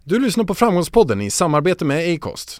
Du lyssnar på Framgångspodden i samarbete med Acast.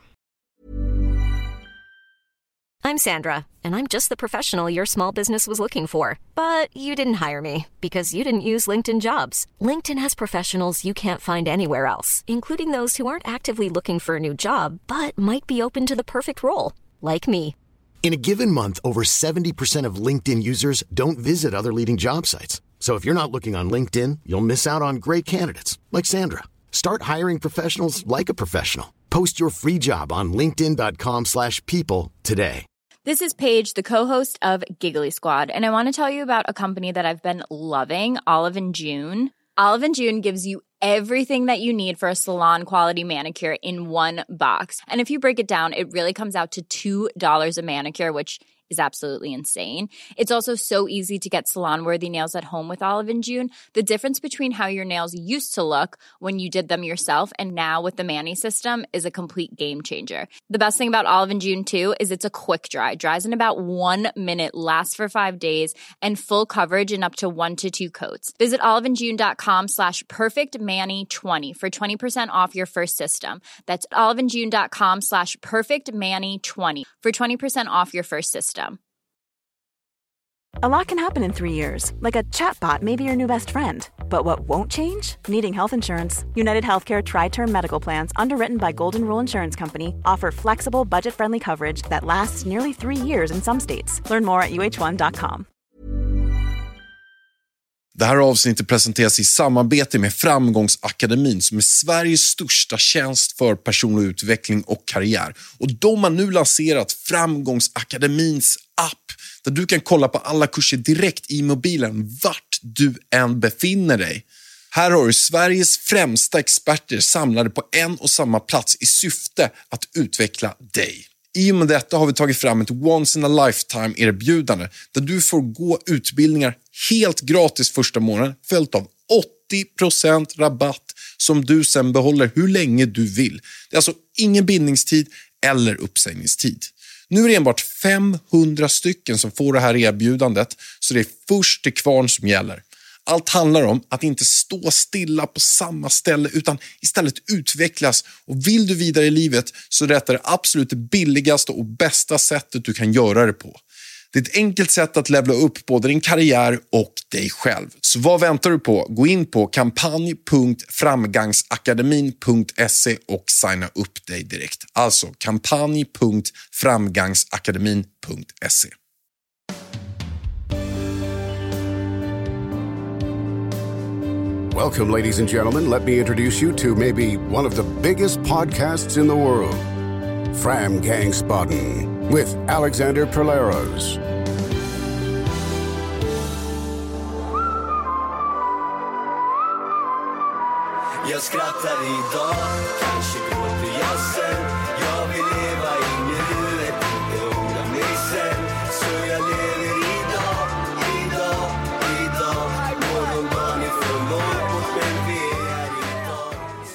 I'm Sandra, and I'm just the professional your small business was looking for. But you didn't hire me because you didn't use LinkedIn Jobs. LinkedIn has professionals you can't find anywhere else, including those who aren't actively looking for a new job, but might be open to the perfect role, like me. In a given month, over 70% of LinkedIn users don't visit other leading job sites. So if you're not looking on LinkedIn, you'll miss out on great candidates like Sandra. Start hiring professionals like a professional. Post your free job on linkedin.com/people today. This is Paige, the co-host of Giggly Squad, and I want to tell you about a company that I've been loving, Olive & June. Olive & June gives you everything that you need for a salon-quality manicure in one box. And if you break it down, it really comes out to $2 a manicure, which is absolutely insane. It's also so easy to get salon-worthy nails at home with Olive & June. The difference between how your nails used to look when you did them yourself and now with the Mani system is a complete game changer. The best thing about Olive & June, too, is it's a quick dry. Dries in about 1 minute, lasts for 5 days, and full coverage in up to 1 to 2 coats. Visit oliveandjune.com/perfectmani20 for 20% off your first system. That's oliveandjune.com/perfectmani20 for 20% off your first system. A lot can happen in 3 years, like a chatbot may be your new best friend. But what won't change? Needing health insurance. United Healthcare Tri-Term Medical Plans, underwritten by Golden Rule Insurance Company, offer flexible, budget-friendly coverage that lasts nearly 3 years in some states. Learn more at uh1.com. Det här avsnittet presenteras i samarbete med Framgångsakademin, som är Sveriges största tjänst för personlig utveckling och karriär. Och de har nu lanserat Framgångsakademins app, där du kan kolla på alla kurser direkt i mobilen vart du än befinner dig. Här har du Sveriges främsta experter samlade på en och samma plats i syfte att utveckla dig. I och med detta har vi tagit fram ett once in a lifetime erbjudande där du får gå utbildningar helt gratis första månaden, följt av 80% rabatt som du sen behåller hur länge du vill. Det är alltså ingen bindningstid eller uppsägningstid. Nu är det enbart 500 stycken som får det här erbjudandet, så det är först till kvarn som gäller. Allt handlar om att inte stå stilla på samma ställe utan istället utvecklas. Och vill du vidare i livet så är det absolut det billigaste och bästa sättet du kan göra det på. Det är ett enkelt sätt att levla upp både din karriär och dig själv. Så vad väntar du på? Gå in på kampanj.framgangsakademin.se och signa upp dig direkt. Alltså kampanj.framgangsakademin.se. Welcome, ladies and gentlemen. Let me introduce you to maybe one of the biggest podcasts in the world, Framgångsspodden, with Alexander Perleros. Jag skrattar idag, kanske gråter jag sen. Jag vill leva i nuet, inte ångra mig sen. Så jag lever idag. Morgondagen är för långt bort, men vi är här idag.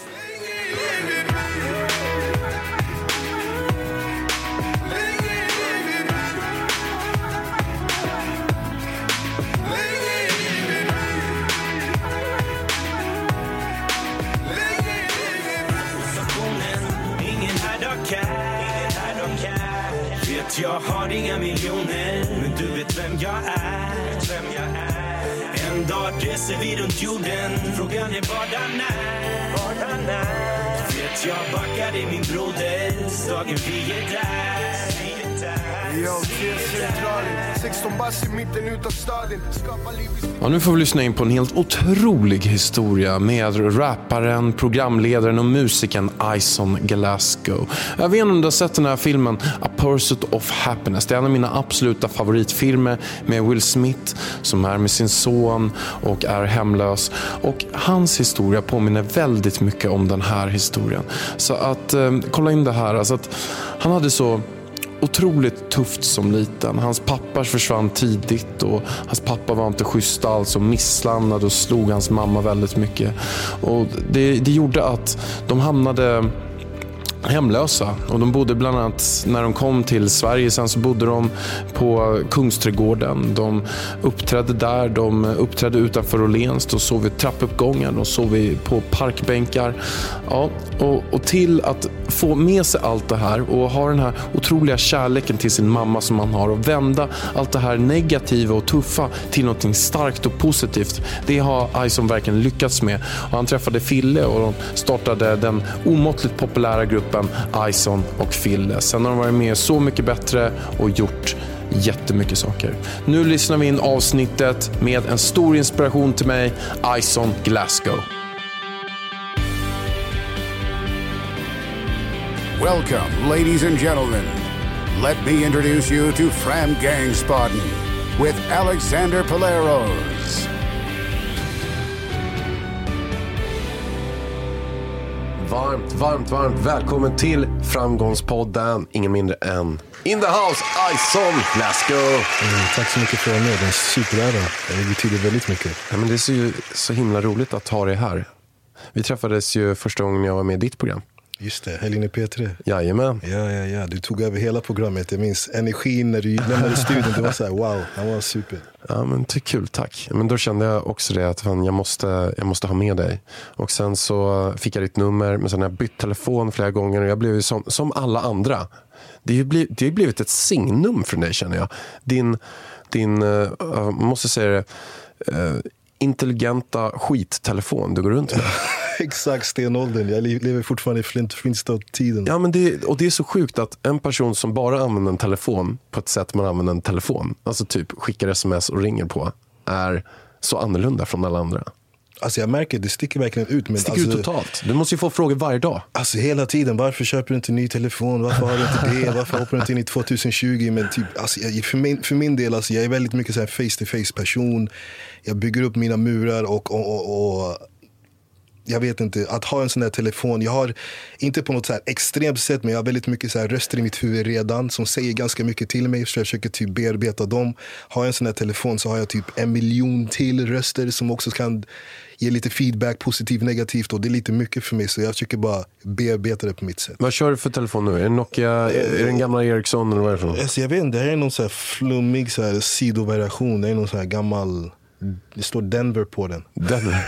Jag har inga miljoner, men du vet vem jag är. En dag reser vi runt jorden. Frågan är var den är. Vet jag backar i min broders. Dagen vi är där. Ja, nu får vi lyssna in på en helt otrolig historia med rapparen, programledaren och musikern Ison Glasgow. Jag vet inte om du har sett den här filmen A Pursuit of Happiness. Det är en av mina absoluta favoritfilmer med Will Smith som är med sin son och är hemlös. Och hans historia påminner väldigt mycket om den här historien. Så att kolla in det här. Alltså att han hade så otroligt tufft som liten. Hans pappa försvann tidigt och hans pappa var inte schysst alls och misshandlade och slog hans mamma väldigt mycket. Och det gjorde att de hamnade hemlösa. Och de bodde bland annat, när de kom till Sverige sen så bodde de på Kungsträdgården. De uppträdde där, de uppträdde utanför Åhléns. Då sov vi trappuppgången, och sov vi på parkbänkar. Ja, och till att få med sig allt det här och ha den här otroliga kärleken till sin mamma som man har, och vända allt det här negativa och tuffa till något starkt och positivt. Det har Ison verkligen lyckats med. Och han träffade Fille och de startade den omåttligt populära gruppen Ison och Fille. Sen har de varit med Så mycket bättre och gjort jättemycket saker. Nu lyssnar vi in avsnittet med en stor inspiration till mig, Ison Glasgow. Welcome, ladies and gentlemen. Let me introduce you to Framgångsbotn with Alexander Paleros. Varmt välkommen till Framgångspodden. Ingen mindre än in the house, Ison Glasgow. Tack så mycket för att det är en superära. Det betyder väldigt mycket. Ja, men det är ju så himla roligt att ha dig här. Vi träffades ju första gången jag var med i ditt program. Just det, Helgen i P3. Jajamän. Ja. Du tog över hela programmet. Jag minns energin när du lämnade studion. Det var så här, wow, han var super. Ja, men det är kul, tack. Men då kände jag också det att jag måste ha med dig. Och sen så fick jag ditt nummer, men sen har jag bytt telefon flera gånger och jag blev ju som alla andra. Det har blivit ett signum för dig, känner jag. Din måste säga det, intelligenta skittelefon du går runt med. Exakt, stenåldern. Jag lever fortfarande i Flintstone-tiden. Ja, men det är så sjukt att en person som bara använder en telefon på ett sätt man använder en telefon, alltså typ skickar sms och ringer på, är så annorlunda från alla andra. Alltså jag märker, det sticker verkligen ut. Men sticker ut totalt. Du måste ju få frågor varje dag. Alltså hela tiden, varför köper du inte en ny telefon? Varför har du inte det? Varför hoppar du inte in i 2020? Men typ, alltså, för min del, alltså, jag är väldigt mycket så här face-to-face person. Jag bygger upp mina murar och jag vet inte, att ha en sån där telefon, jag har inte på något så här extremt sätt, men jag har väldigt mycket så här röster i mitt huvud redan som säger ganska mycket till mig, så jag försöker typ bearbeta dem. Har jag en sån där telefon så har jag typ 1 miljon till röster som också kan ge lite feedback, positivt, negativt, och det är lite mycket för mig, så jag försöker bara bearbeta det på mitt sätt. Vad kör du för telefon nu? Är det Nokia, är det en gamla Ericsson eller vad är det för? Alltså, jag vet inte, det här är någon så här flummig så här sidovariation, det är någon så här gammal. Det står Denver på den. Denver.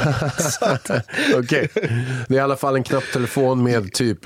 Okej. Det är i alla fall en knapptelefon med typ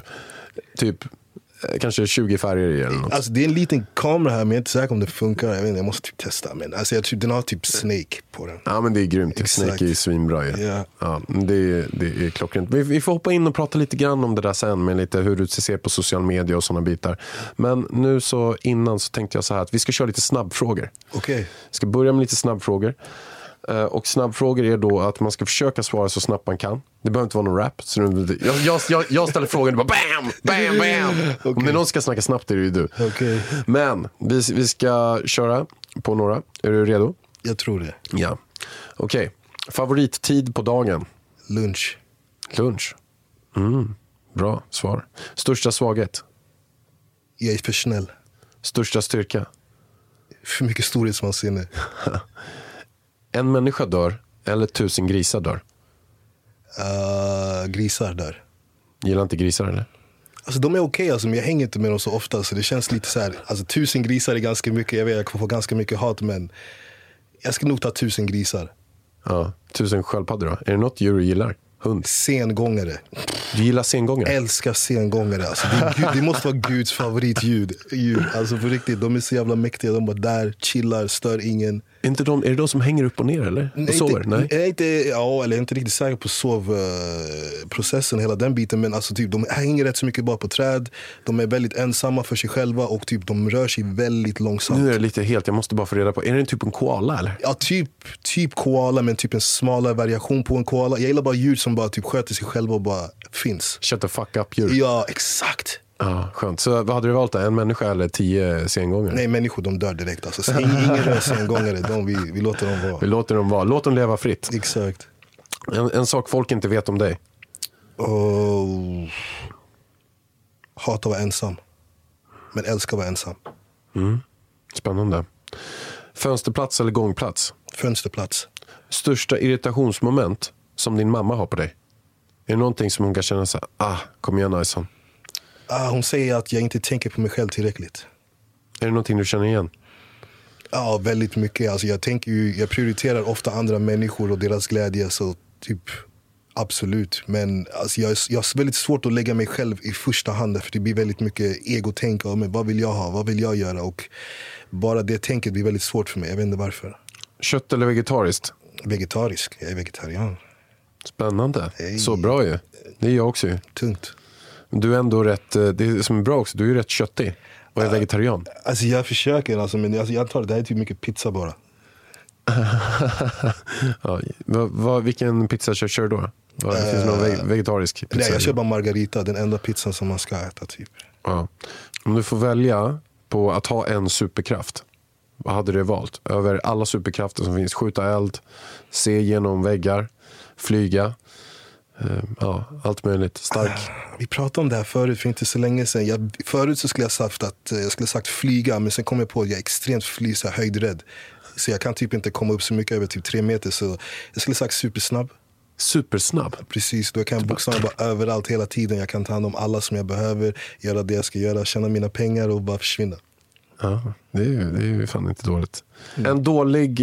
kanske 20 färger i eller något. Alltså det är en liten kamera här, men jag är inte säker om det funkar. Jag vet inte, jag måste typ testa. Men alltså den har typ Snake på den. Ja, men det är grymt. Exakt. Snake är ju svinbra. Ja. Ja, det är klockrent. Vi får hoppa in och prata lite grann om det där sen, med lite hur du ser på social media och sådana bitar. Men nu så innan så tänkte jag så här att vi ska köra lite snabbfrågor. Okej. Ska börja med lite snabbfrågor. Och snabbfrågor är då att man ska försöka svara så snabbt man kan. Det behöver inte vara någon rap, så jag ställer frågan och bara bam, bam, bam. Okay. Om det är någon ska snacka snabbt är det ju du. Okay. Men vi ska köra på några. Är du redo? Jag tror det. Ja. Okej. Favorittid på dagen? Lunch. Bra svar. Största svaghet? Jag är för snäll. Största styrka? För mycket storhetsvansinne. En människa dör eller 1000 grisar dör? Grisar dör. Gillar inte grisar eller? Alltså de är okej, alltså, men jag hänger inte med dem så ofta, så det känns lite så här. Alltså 1000 grisar är ganska mycket. Jag vet, jag kommer få ganska mycket hat, men jag ska nog ta 1000 grisar. Ja, 1000 sköldpaddor då? Är det något djur du gillar? Hund? Sengångare. Du gillar sengångare? Älskar sengångare. Alltså, det måste vara Guds favoritdjur. Alltså för riktigt, de är så jävla mäktiga. De bara där, chillar, stör ingen. Är det de som hänger upp och ner eller? Nej, och sover? Nej. Jag är inte riktigt säker på sovprocessen, hela den biten. Men alltså, typ, de hänger rätt så mycket bara på träd. De är väldigt ensamma för sig själva och typ, de rör sig väldigt långsamt. Nu är det lite helt, jag måste bara få reda på. Är det typ en koala eller? Ja, typ koala, men typ en smalare variation på en koala. Jag gillar bara djur som bara typ sköter sig själva och bara finns. Shut the fuck up djur. Ja, exakt. Ja, skönt. Så vad hade du valt då? En människa eller 10 sengångare? Nej, människor de dör direkt. Alltså, ingen rör sengångare. Vi låter dem vara. Vi låter dem vara. Låt dem leva fritt. Exakt. En sak folk inte vet om dig. Hata att vara ensam. Men älskar att vara ensam. Spännande. Fönsterplats eller gångplats? Fönsterplats. Största irritationsmoment som din mamma har på dig? Är det någonting som hon kan känna så här, kom igen Ison? Hon säger att jag inte tänker på mig själv tillräckligt. Är det någonting du känner igen? Ja, väldigt mycket. Alltså jag prioriterar ofta andra människor och deras glädje, så typ absolut. Men alltså jag har väldigt svårt att lägga mig själv i första hand, för det blir väldigt mycket egotänk. Men vad vill jag ha? Vad vill jag göra? Och bara det tänket blir väldigt svårt för mig. Jag vet inte varför. Kött eller vegetariskt? Vegetarisk. Jag är vegetarian. Spännande. Så bra ju. Det är jag också ju. Tungt. Du är ändå rätt, det som är bra också, du är ju rätt köttig och är vegetarian. Alltså jag försöker, men jag antar det här är typ mycket pizza bara. Ja, vilken pizza kör du då? Finns det någon vegetarisk pizza? Nej, jag kör bara margarita, den enda pizzan som man ska äta typ. Ja. Om du får välja på att ha en superkraft, vad hade du valt? Över alla superkrafter som finns, skjuta eld, se genom väggar, flyga, allt möjligt, stark. Vi pratade om det här förut för inte så länge sedan. Förut så skulle jag sagt flyga, men sen kom jag på att jag är extremt höjdrädd. Så jag kan typ inte komma upp så mycket över typ 3 meter, så jag skulle sagt supersnabb. Supersnabb? Precis, då kan jag bokstavligen vara överallt hela tiden. Jag kan ta hand om alla som jag behöver, göra det jag ska göra, tjäna mina pengar och bara försvinna. Ja, det är ju fan inte dåligt. En dålig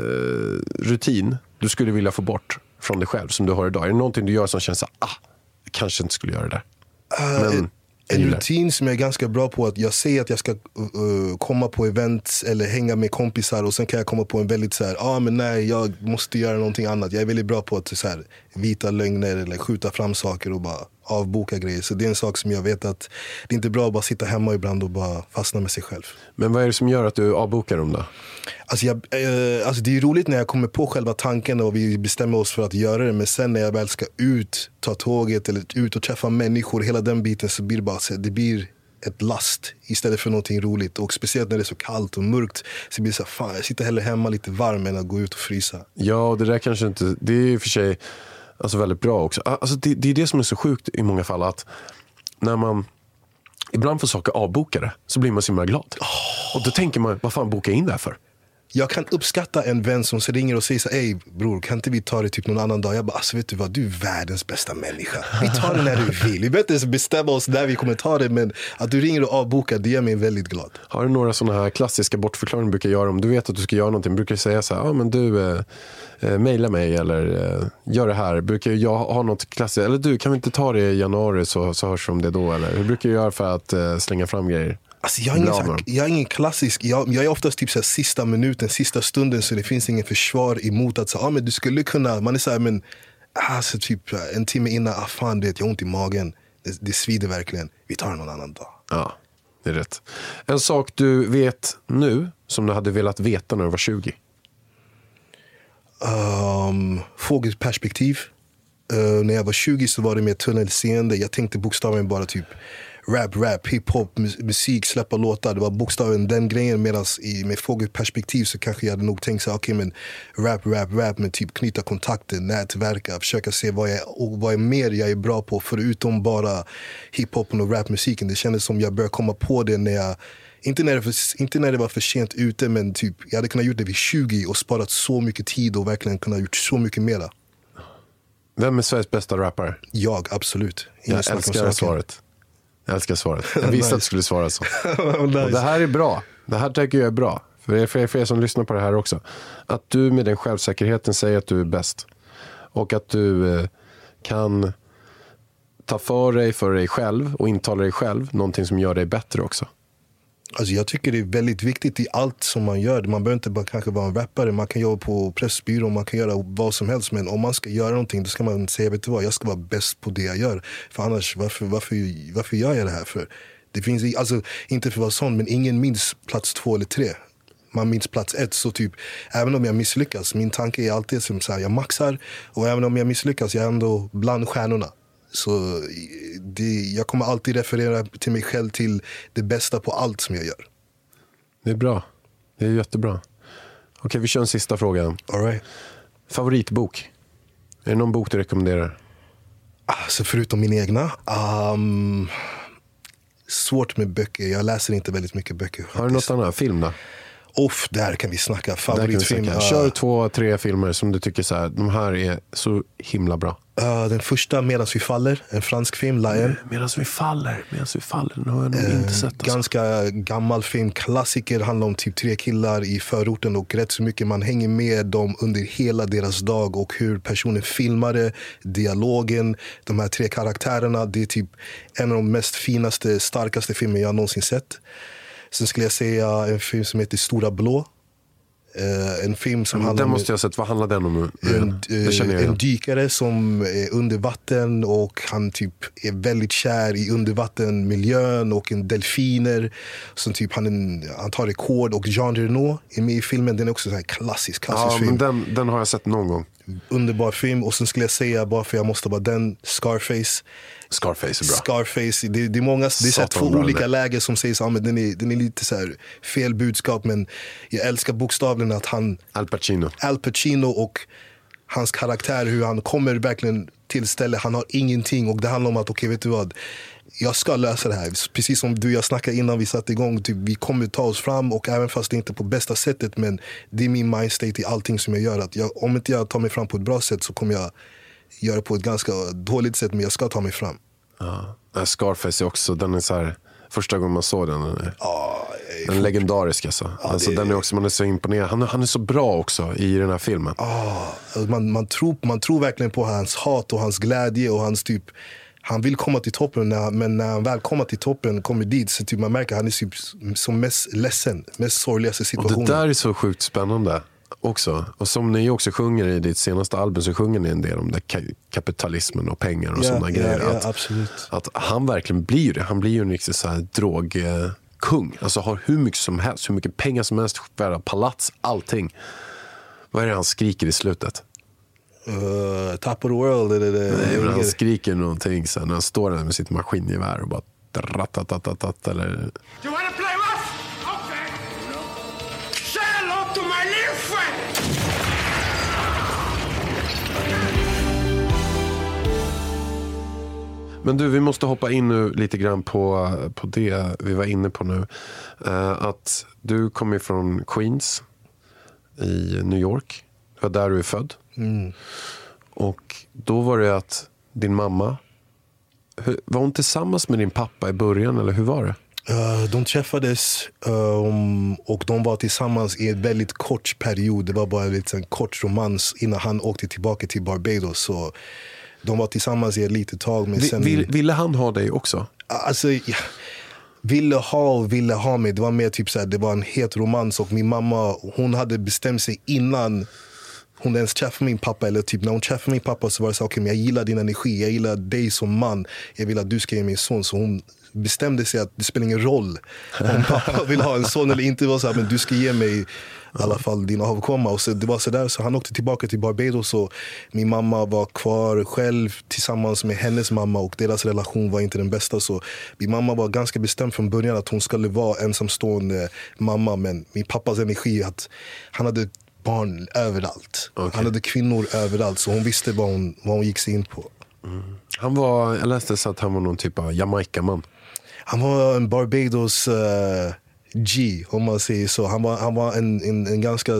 rutin du skulle vilja få bort från dig själv som du har idag. Är det någonting du gör som känns jag kanske inte skulle göra det där? En rutin som jag är ganska bra på, att jag säger att jag ska komma på events eller hänga med kompisar, och sen kan jag komma på en väldigt men nej, jag måste göra någonting annat. Jag är väldigt bra på att vita lögner eller skjuta fram saker och bara avboka grejer. Så det är en sak som jag vet att det är inte bra att bara sitta hemma ibland och bara fastna med sig själv. Men vad är det som gör att du avbokar dem då? Alltså det är roligt när jag kommer på själva tanken och vi bestämmer oss för att göra det, men sen när jag väl ska ta tåget eller ut och träffa människor, hela den biten, så blir det bara det blir ett last istället för någonting roligt. Och speciellt när det är så kallt och mörkt, så blir det fan, jag sitter hellre hemma lite varm än att gå ut och frysa. Ja, det där kanske inte, det är ju för sig väldigt bra också. Alltså det är det som är så sjukt i många fall, att när man ibland får saker avbokade så blir man så himla glad. Och då tänker man, vad fan bokar jag in där för? Jag kan uppskatta en vän som ringer och säger ej bror, kan inte vi ta det typ någon annan dag? Jag bara, vet du vad, du är världens bästa människa. Vi tar det när du vill. Vi behöver inte bestämma oss när vi kommer ta det, men att du ringer och avbokar, det gör mig väldigt glad. Har du några sådana här klassiska bortförklaringar du brukar göra? Om du vet att du ska göra någonting, brukar du säga så här, men du mejla mig eller gör det här. Brukar jag ha något klassiskt, eller du, kan vi inte ta det i januari så hörs vi om det då? Eller hur brukar du göra för att slänga fram grejer? Alltså jag är ingen klassisk. Jag är oftast typ sista minuten, sista stunden, så det finns ingen försvar emot att men du skulle kunna, man är så här, men typ en timme innan, fan det, jag har ont i magen, det svider verkligen, vi tar någon annan dag. Ja, det är rätt. En sak du vet nu som du hade velat veta när du var 20? Fågelperspektiv. När jag var 20 så var det mer tunnelseende. Jag tänkte bokstavligen bara typ rap, hiphop, musik, släppa låtar. Det var bokstaven den grejen, medan med fågelperspektiv så kanske jag hade nog tänkt så men rap, men typ knyta kontakter, nätverka, försöka se vad är mer jag är bra på förutom bara hiphopen och rapmusiken. Det kändes som jag började komma på det när jag inte när det var för sent ute, men typ jag hade kunnat gjort det vid 20 och sparat så mycket tid och verkligen kunnat gjort så mycket mera. Vem är Sveriges bästa rappare? Jag, absolut. Jag älskar svaret. Jag visste att du skulle svara så. Nice. Och det här är bra. Det här tycker jag är bra. För det är för er som lyssnar på det här också. Att du med den självsäkerheten säger att du är bäst. Och att du kan ta för dig själv och intala dig själv någonting som gör dig bättre också. Alltså jag tycker det är väldigt viktigt i allt som man gör. Man behöver inte bara kanske vara en rappare. Man kan jobba på Pressbyrån, man kan göra vad som helst. Men om man ska göra någonting, då ska man säga, vet du vad, jag ska vara bäst på det jag gör. För annars, varför gör jag det här för? Det finns, alltså inte för att vara sån, men ingen minns plats 2 eller 3. Man minns plats 1, så typ, även om jag misslyckas, min tanke är alltid som så här, jag maxar. Och även om jag misslyckas, jag är ändå bland stjärnorna. Så jag kommer alltid referera till mig själv till det bästa på allt som jag gör. Det är bra. Det är jättebra. Okej, vi kör en sista fråga. All right. Favoritbok? Är det någon bok du rekommenderar? Alltså förutom min egna? Svårt med böcker. Jag läser inte väldigt mycket böcker. Har du något annat? Film då? Där kan vi snacka. Favoritfilm. Kör 2-3 filmer som du tycker så här, de här är så himla bra. Den första, Medans vi faller, en fransk film, Lion. Medans vi faller, nu har jag nog inte sett. Alltså. Ganska gammal film, klassiker, handlar om typ 3 killar i förorten och rätt så mycket man hänger med dem under hela deras dag och hur personen filmade, dialogen, de här 3 karaktärerna. Det är typ en av de mest finaste, starkaste filmer jag någonsin sett. Sen skulle jag säga en film som heter Stora Blå. En film som handlar den måste jag ha sett. Vad handlar den om? En dykare som är under vatten och han typ är väldigt kär i undervattenmiljön och en delfiner som typ han tar rekord, och Jean Reno är med i filmen. Den är också så här klassisk film. Men den har jag sett någon gång. Underbar film. Och sen skulle jag säga, bara för jag måste bara den, Scarface är bra. Scarface, det är många, det är så här 2 olika läger som säger så, men den är lite så här fel budskap, men jag älskar bokstavligen att han Al Pacino och hans karaktär, hur han kommer verkligen till ställe, han har ingenting och det handlar om att okej, vet du vad, jag ska lösa det här. Precis som du och jag snackade innan vi satte igång, typ, vi kommer ta oss fram, och även fast det inte är på bästa sättet, men det är min mindstate i allting som jag gör, att om inte jag tar mig fram på ett bra sätt så kommer jag göra på ett ganska dåligt sätt, men jag ska ta mig fram. Scarface är också, den är så här, första gången man såg den den är legendarisk alltså. Den är också, man är så imponerad. Han är så bra också i den här filmen. Man tror verkligen på hans hat och hans glädje och hans typ, han vill komma till toppen, men när han väl kommer till toppen, kommer dit, så typ man märker att han är typ som mest ledsen, mest sorgligaste situationen. Och det där är så sjukt spännande också. Och som ni också sjunger i ditt senaste album, så sjunger ni en del om det, kapitalismen och pengar och sådana grejer. Absolut. Att han verkligen blir det. Han blir ju en riktigt så här drogkung. Alltså har hur mycket som helst, hur mycket pengar som helst, palats, allting. Vad är det han skriker i slutet? Top of the world. Nej, men han skriker någonting sen när han står där med sitt maskingevär och bara ratatatat eller... You wanna play rough? Okay. Say hello to my little friend. Men du, vi måste hoppa in nu lite grann på det vi var inne på nu. Att du kommer från Queens i New York. Det var där du är född. Och då var det att din mamma, var hon tillsammans med din pappa i början, eller hur var det? De träffades och de var tillsammans i en väldigt kort period. Det var bara en kort romans innan han åkte tillbaka till Barbados. Så de var tillsammans i ett litet tag. Men sen... Ville han ha dig också? Alltså, ville ha mig. Det var mer typ så här, det var en het romans, och min mamma, hon hade bestämt sig innan hon ens träffade min pappa, eller typ när hon träffade min pappa så var det så okej, men jag gillar din energi, jag gillar dig som man, jag vill att du ska ge mig en son. Så hon bestämde sig att det spelar ingen roll om pappa vill ha en son eller inte, var så här, men du ska ge mig i alla fall din avkomma. Och så det var så där, så han åkte tillbaka till Barbados och min mamma var kvar själv tillsammans med hennes mamma, och deras relation var inte den bästa. Så min mamma var ganska bestämd från början att hon skulle vara ensamstående mamma, men min pappas energi, att han hade barn överallt. Okay. Han hade kvinnor överallt, så hon visste vad hon gick sig in på. Han var, jag läste så att han var någon typ av Jamaica-man. Han var en Barbados G, om man säger så. Han var en ganska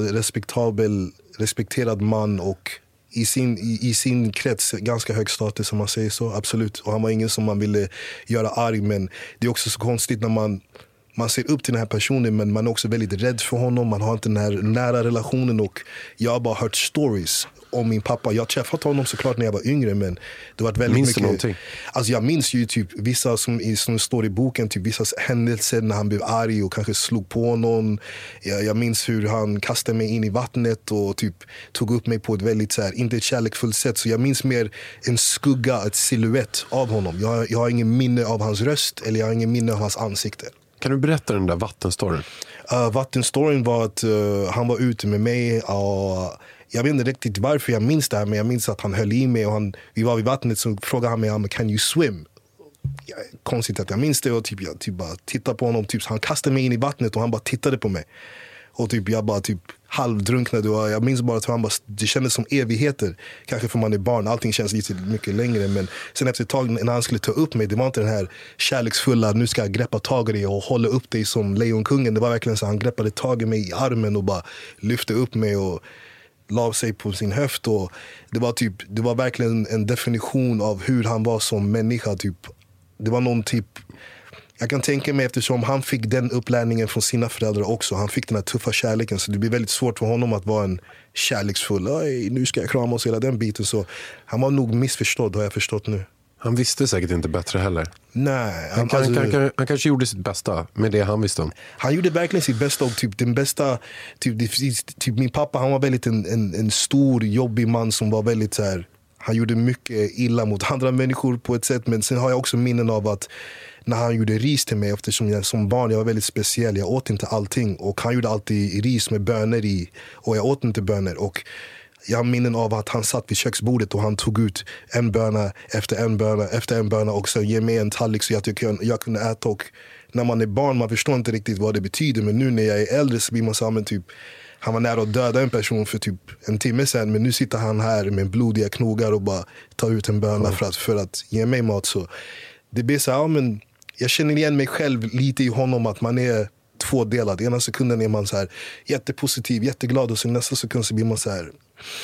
respekterad man, och i sin krets ganska hög status, som man säger så, absolut. Och han var ingen som man ville göra arg, men det är också så konstigt när man ser upp till den här personen, men man är också väldigt rädd för honom. Man har inte den här nära relationen, och jag har bara hört stories om min pappa. Jag träffade honom såklart när jag var yngre, men det var väldigt mycket. Någonting? Alltså jag minns ju typ vissa som står i boken, typ vissa händelser när han blev arg och kanske slog på någon. Jag minns hur han kastade mig in i vattnet och typ tog upp mig på ett väldigt så här, inte ett kärleksfullt sätt. Så jag minns mer en skugga, ett silhuett av honom. Jag har ingen minne av hans röst, eller jag har ingen minne av hans ansikte. Kan du berätta den där vattenstoryn? Vattenstoryn var att han var ute med mig, och jag vet inte riktigt varför jag minns det här, men jag minns att han höll i mig, och vi var vid vattnet, så frågade han mig, can you swim? Konstigt att jag minns det, och jag bara tittade på honom, typ, han kastade mig in i vattnet och han bara tittade på mig. Och typ, jag bara typ halvdrunknade, och jag minns bara att han bara, det kändes som evigheter. Kanske för man är barn, allting känns lite mycket längre. Men sen efter ett tag när han skulle ta upp mig, det var inte den här kärleksfulla, nu ska jag greppa tag i dig och hålla upp dig som lejonkungen. Det var verkligen så, han greppade tag i mig i armen och bara lyfte upp mig. Och la sig på sin höft. Och det var verkligen en definition av hur han var som människa. Typ. Det var någon typ... Jag kan tänka mig, eftersom han fick den upplärningen från sina föräldrar också. Han fick den här tuffa kärleken. Så det blir väldigt svårt för honom att vara en kärleksfull. Nu ska jag krama oss hela den biten. Så han var nog missförstådd, har jag förstått nu. Han visste säkert inte bättre heller. Nej. Han kanske gjorde sitt bästa med det han visste om. Han gjorde verkligen sitt bästa. Och typ den bästa... Typ min pappa, han var väldigt en stor, jobbig man som var väldigt så här... Han gjorde mycket illa mot andra människor på ett sätt. Men sen har jag också minnen av att när han gjorde ris till mig, eftersom jag som barn jag var väldigt speciell. Jag åt inte allting. Och han gjorde alltid ris med bönor i. Och jag åt inte bönor. Och jag har minnen av att han satt vid köksbordet och han tog ut en böna efter en böna och så ge mig en tallrik så att jag kunde äta. Och när man är barn, man förstår inte riktigt vad det betyder. Men nu när jag är äldre så blir man så här, typ, han var nära att döda en person för typ en timme sedan. Men nu sitter han här med blodiga knogar och bara tar ut en böna för att ge mig mat. Så det blir så här, men jag känner igen mig själv lite i honom, att man är tvådelad. Ena sekunden är man så här jättepositiv, jätteglad, och sen nästa sekund så blir man så här,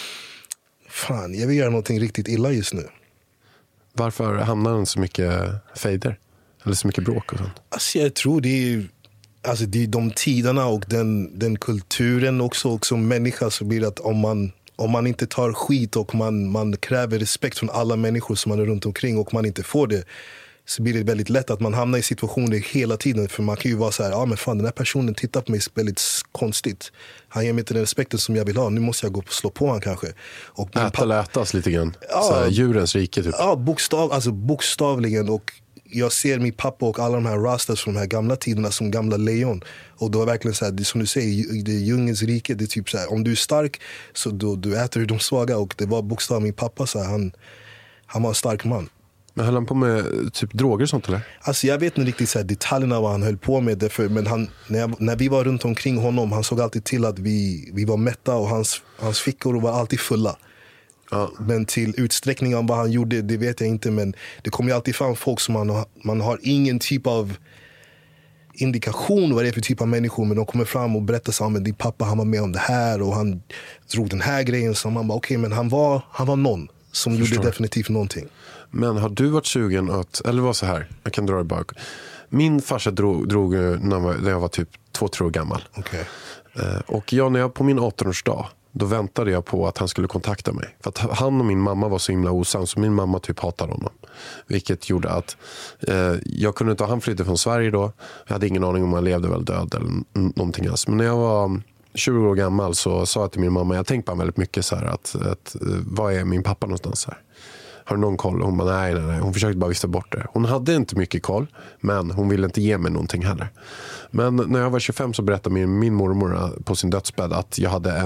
fan, jag vill göra någonting riktigt illa just nu. Varför hamnar han så mycket fejder? Eller så mycket bråk och sånt? Alltså jag tror det är de tiderna och den kulturen också. Och som människa så blir det att om man inte tar skit och man kräver respekt från alla människor som man är runt omkring och man inte får det, så blir det väldigt lätt att man hamnar i situationer hela tiden. För man kan ju vara så här, men fan, den här personen tittar på mig väldigt konstigt. Han ger mig inte den respekten som jag vill ha. Nu måste jag gå och slå på han kanske. Och lätas lite grann. Ja, djurens rike typ. Ja, bokstavligen. Och jag ser min pappa och alla de här rastas från de här gamla tiderna som gamla lejon. Och då är verkligen så här, det som du säger, det är djungens rike. Det är typ så här, om du är stark så du äter de svaga. Och det var bokstavligen min pappa så här, han var en stark man. Men höll han på med typ droger och sånt eller? Alltså jag vet inte riktigt så här, detaljerna vad han höll på med. Därför, men när vi var runt omkring honom, han såg alltid till att vi var mätta och hans fickor var alltid fulla. Ja. Men till utsträckning av vad han gjorde, det vet jag inte. Men det kommer ju alltid fram folk som man har ingen typ av indikation vad det är för typ av människor. Men de kommer fram och berättar så här, din pappa han var med om det här och han drog den här grejen. Så man bara okej, men han var någon som gjorde definitivt någonting. Men har du varit sugen att, eller var så här, jag kan dra det bak. Min farsa drog när jag var typ 2-3 år gammal. Okay. Och när jag på min 18-årsdag, då väntade jag på att han skulle kontakta mig. För att han och min mamma var så himla osams, så min mamma typ hatade honom. Vilket gjorde att jag kunde inte, han flydde från Sverige då. Jag hade ingen aning om han levde väl död eller någonting alls. Men när jag var 20 år gammal så sa jag till min mamma, jag tänkte på väldigt mycket så här att vad är min pappa någonstans här? Har du någon koll? Hon bara nej. Hon försökte bara vifta bort det. Hon hade inte mycket koll, men hon ville inte ge mig någonting heller. Men när jag var 25 så berättade min mormor på sin dödsbädd att jag hade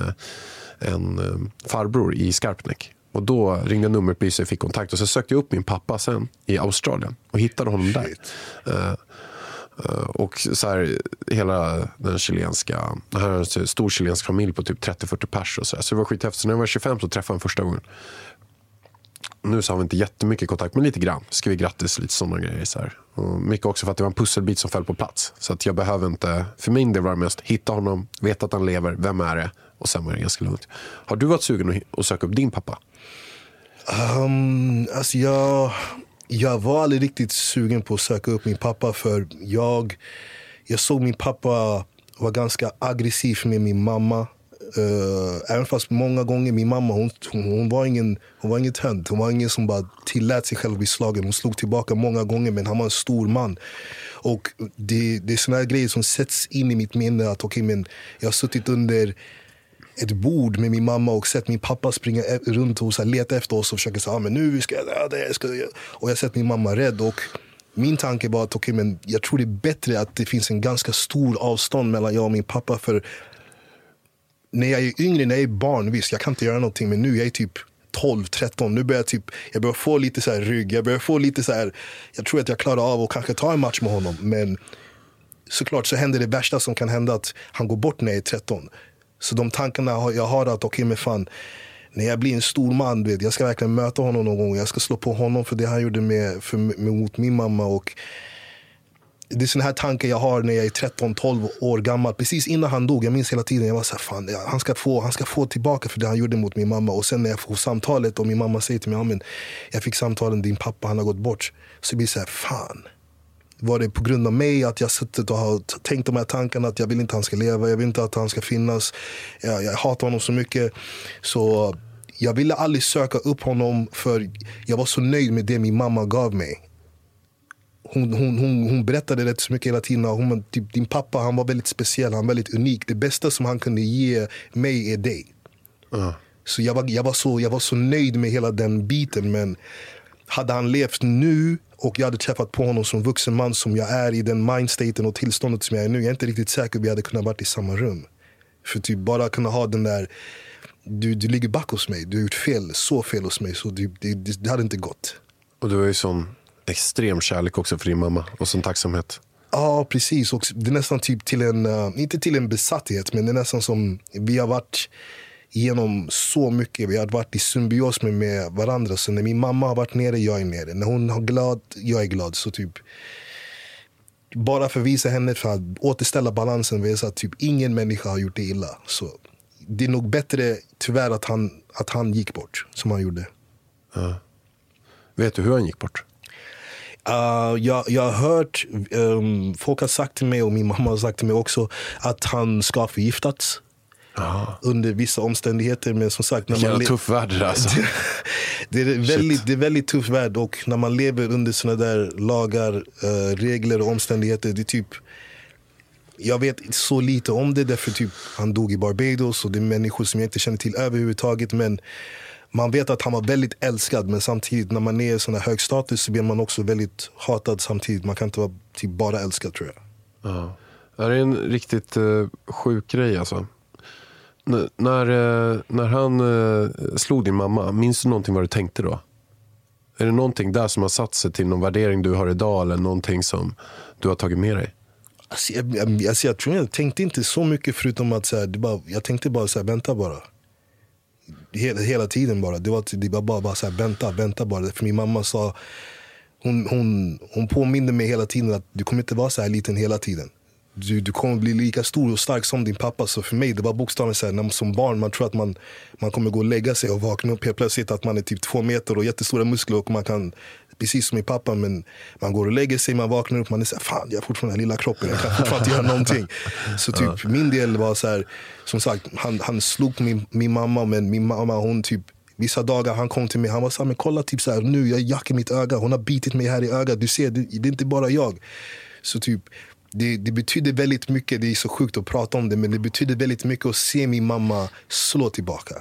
en farbror i Skarpnäck. Och då ringde nummerbyrån och fick kontakt. Och så sökte jag upp min pappa sen i Australien och hittade honom där. Och så här, hela den chilenska, det här är en stor chilensk familj på typ 30-40 pers och så det var skithäftigt. Så när jag var 25 så träffade jag första gången. Nu så har vi inte jättemycket kontakt, men lite grann. Ska vi grattis, lite sådana grejer så här. Och mycket också för att det var en pusselbit som föll på plats. Så att jag behöver inte, för min del var det mest hitta honom, veta att han lever, vem är det? Och sen var det ganska lugnt. Har du varit sugen att söka upp din pappa? Alltså jag var aldrig riktigt sugen på att söka upp min pappa. För jag såg min pappa var ganska aggressiv med min mamma. Även fast många gånger min mamma hon var ingen tönt. Hon var ingen som bara tillät sig själv bli slagen. Hon slog tillbaka många gånger, men han var en stor man. Och det är såna här grejer som sätts in i mitt minne. Att men jag har suttit under ett bord med min mamma och sett min pappa springa runt och leta efter oss och försöka säga men nu ska jag döda. Och jag har sett min mamma rädd. Och min tanke var att men jag tror det är bättre att det finns en ganska stor avstånd mellan jag och min pappa. För när jag är yngre, när jag är barn, visst, jag kan inte göra någonting. Men nu jag är typ 12-13. Nu börjar jag börjar få lite så här rygg. Jag börjar få lite så här, jag tror att jag klarar av att kanske ta en match med honom. Men såklart så händer det värsta som kan hända, att han går bort när jag är 13. Så de tankarna jag har att men fan, när jag blir en stor man, jag ska verkligen möta honom någon gång. Jag ska slå på honom för det han gjorde mot min mamma. Och det är sån här tankar jag har när jag är 13-12 år gammal. Precis innan han dog, jag minns hela tiden, jag var så här, fan, han ska få tillbaka för det han gjorde mot min mamma. Och sen när jag får samtalet och min mamma säger till mig, ja, men jag fick samtalen, din pappa, han har gått bort. Så blir det så här, fan. Var det på grund av mig att jag suttit och har tänkt de här tankarna att jag vill inte att han ska leva, jag vill inte att han ska finnas. Jag hatar honom så mycket. Så jag ville aldrig söka upp honom för jag var så nöjd med det min mamma gav mig. Hon berättade rätt så mycket hela tiden. Typ, din pappa, han var väldigt speciell, han var väldigt unik. Det bästa som han kunde ge mig är dig. Så jag var så nöjd med hela den biten. Men hade han levt nu och jag hade träffat på honom som vuxen man som jag är i den mindstaten och tillståndet som jag är nu, jag är inte riktigt säker på att vi hade kunnat varit i samma rum. För typ bara kunna ha den där, du ligger back hos mig, du har gjort fel, så fel hos mig, så det hade inte gått. Och du har ju sån extrem kärlek också för din mamma och sån tacksamhet. Ja, precis. Och det är nästan typ till en, inte till en besatthet, men det är nästan som vi har varit genom så mycket. Vi har varit i symbios med varandra. Så när min mamma har varit nere, jag är nere. När hon är glad, jag är glad. Så typ bara för att visa henne, för att återställa balansen, visa att typ ingen människa har gjort det illa. Så det är nog bättre tyvärr att han gick bort som han gjorde. Ja. Vet du hur han gick bort? Jag har hört, folk har sagt till mig och min mamma har sagt till mig också att han ska ha förgiftats under vissa omständigheter. Men som sagt, det är tuff värld alltså. det är väldigt tuff värld, och när man lever under såna där lagar, regler och omständigheter, det är typ, jag vet så lite om det, därför typ han dog i Barbados och det är människor som jag inte känner till överhuvudtaget, men man vet att han var väldigt älskad, men samtidigt när man är i sån här hög status så blir man också väldigt hatad samtidigt. Man kan inte vara typ bara älskad, tror jag. Ja. Det är en riktigt sjuk grej alltså. När han slog din mamma, minns du någonting vad du tänkte då? Är det någonting där som har satt sig till någon värdering du har idag, eller någonting som du har tagit med dig? Alltså, jag tror jag tänkte inte så mycket, förutom att så här, jag tänkte bara så här, vänta bara. Hela tiden bara. Det var bara så här, vänta bara. För min mamma sa, hon påminde mig hela tiden att du kommer inte vara så här liten hela tiden. Du kommer bli lika stor och stark som din pappa. Så för mig, det var bokstavligt så här, när man som barn, man tror att man kommer gå och lägga sig och vakna upp helt plötsligt att man är typ 2 meter och jättestora muskler och man kan, precis som min pappa, men man går och lägger sig, man vaknar upp, man är så här, fan, jag har fortfarande den här lilla kroppen, jag kan fortfarande inte göra någonting. Så typ min del var så här, som sagt, han slog min mamma, men min mamma, hon typ, vissa dagar han kom till mig, han var så här, men kolla typ så här, nu jag jackar mitt öga, hon har bitit mig här i ögat, du ser, det är inte bara jag. Så typ det betyder väldigt mycket, det är så sjukt att prata om det, men det betyder väldigt mycket att se min mamma slå tillbaka.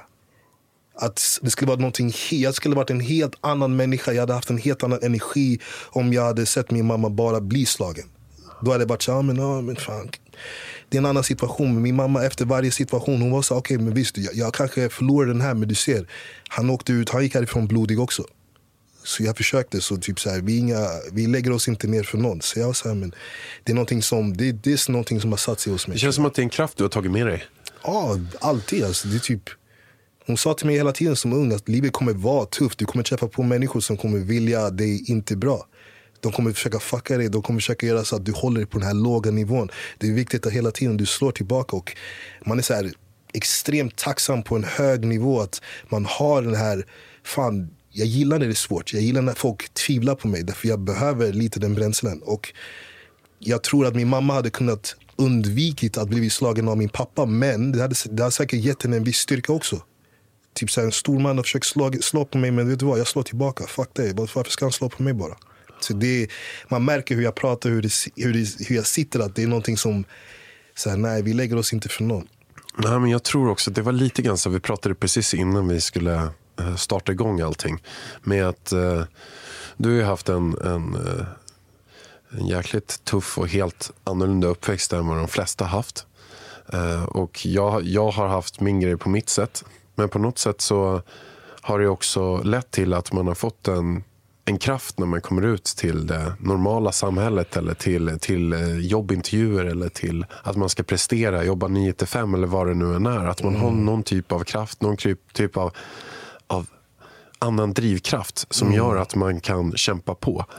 Att det skulle vara någonting, jag skulle varit en helt annan människa, jag hade haft en helt annan energi om jag hade sett min mamma bara bli slagen. Då hade det varit så, men fan, det är en annan situation. Men min mamma, efter varje situation, hon var så, okej, men visst, jag kanske förlorade den här, men du ser, han åkte ut, han gick härifrån blodig också. Så jag försökte, så typ så här, vi lägger oss inte ner för någon. Så jag var så här, men det är någonting som, det är någonting som har satt sig hos mig. Det känns som att det är en kraft du har tagit med dig. Ja, alltid alltså, det är typ, hon sa till mig hela tiden som ung att livet kommer vara tufft. Du kommer träffa på människor som kommer vilja dig inte bra. De kommer försöka fucka dig, de kommer försöka göra så att du håller dig på den här låga nivån. Det är viktigt att hela tiden du slår tillbaka, och man är så här extremt tacksam på en hög nivå att man har den här, fan, jag gillar när det är svårt. Jag gillar när folk tvivlar på mig, därför jag behöver lite den bränslen. Och jag tror att min mamma hade kunnat undvikit att bli slagen av min pappa, men det hade säkert gett henne en viss styrka också. Typ så här, en stor man har försökt slå på mig, men vet du vad, jag slår tillbaka. Fuck dig, varför ska han slå på mig bara? Så man märker hur jag pratar, hur jag sitter, att det är någonting som så här, nej, vi lägger oss inte för någon. Nej, men jag tror också att det var lite grann så, vi pratade precis innan vi skulle starta igång allting, med att du har ju haft en jäkligt tuff och helt annorlunda uppväxt än vad de flesta haft. Och jag har haft min grej på mitt sätt, men på något sätt så har det också lett till att man har fått en kraft när man kommer ut till det normala samhället, eller till jobbintervjuer, eller till att man ska prestera, jobba 9-5 eller vad det nu än är. Att man har någon typ av kraft, någon typ av annan drivkraft som gör att man kan kämpa på.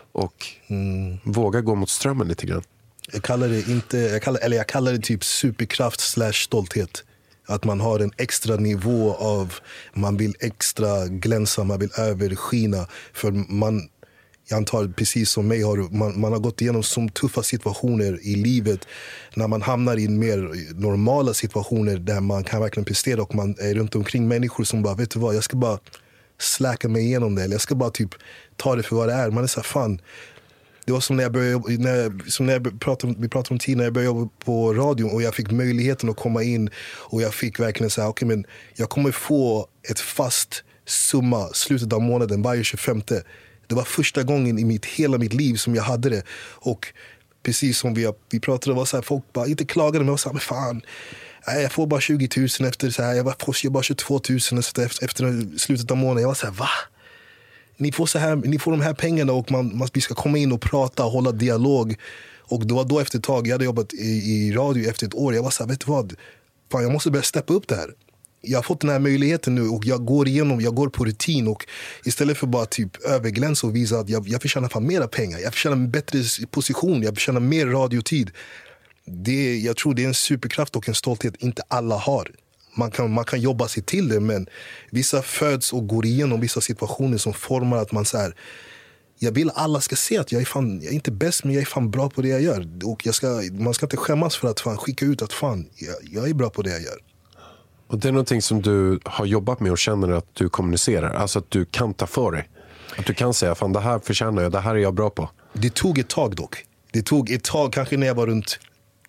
och våga gå mot strömmen lite grann. Jag kallar det typ superkraft / stolthet. Att man har en extra nivå av, man vill extra glänsa, man vill överskina. För jag antar precis som mig, man har gått igenom så tuffa situationer i livet. När man hamnar i mer normala situationer där man kan verkligen prestera och man är runt omkring människor som bara, vet du vad, jag ska bara släcka mig igenom det. Eller jag ska bara typ ta det för vad det är. Man är så här, fan. Det var som när jag började, vi pratade om tid när jag började jobba på radio och jag fick möjligheten att komma in och jag fick verkligen säga, okej, men jag kommer få ett fast summa slutet av månaden varje 25. Det var första gången i hela mitt liv som jag hade det. Och precis som vi pratade, var så här, folk bara inte klagade, men var så här, men fan, jag får bara 20 000 efter så här, jag får bara 22 000 efter slutet av månaden. Jag var så här, va? Ni får de här pengarna och vi ska komma in och prata och hålla dialog. Och det var då efter ett tag, jag hade jobbat i radio efter ett år. Jag var så här, vet du vad? Fan, jag måste börja steppa upp det här. Jag har fått den här möjligheten nu och jag går på rutin. Och istället för bara typ överglänsa och visa att jag förtjänar fan mera pengar. Jag förtjänar en bättre position, jag förtjänar mer radiotid. Jag tror det är en superkraft och en stolthet inte alla har. Man kan jobba sig till det, men vissa föds och går igenom vissa situationer som formar att man så här, jag vill alla ska se att jag är inte bäst, men jag är fan bra på det jag gör. Och man ska inte skämmas för att fan skicka ut att fan, jag är bra på det jag gör. Och det är någonting som du har jobbat med och känner att du kommunicerar. Alltså att du kan ta för dig. Att du kan säga, fan det här förtjänar jag, det här är jag bra på. Det tog ett tag dock. Det tog ett tag, kanske när jag var runt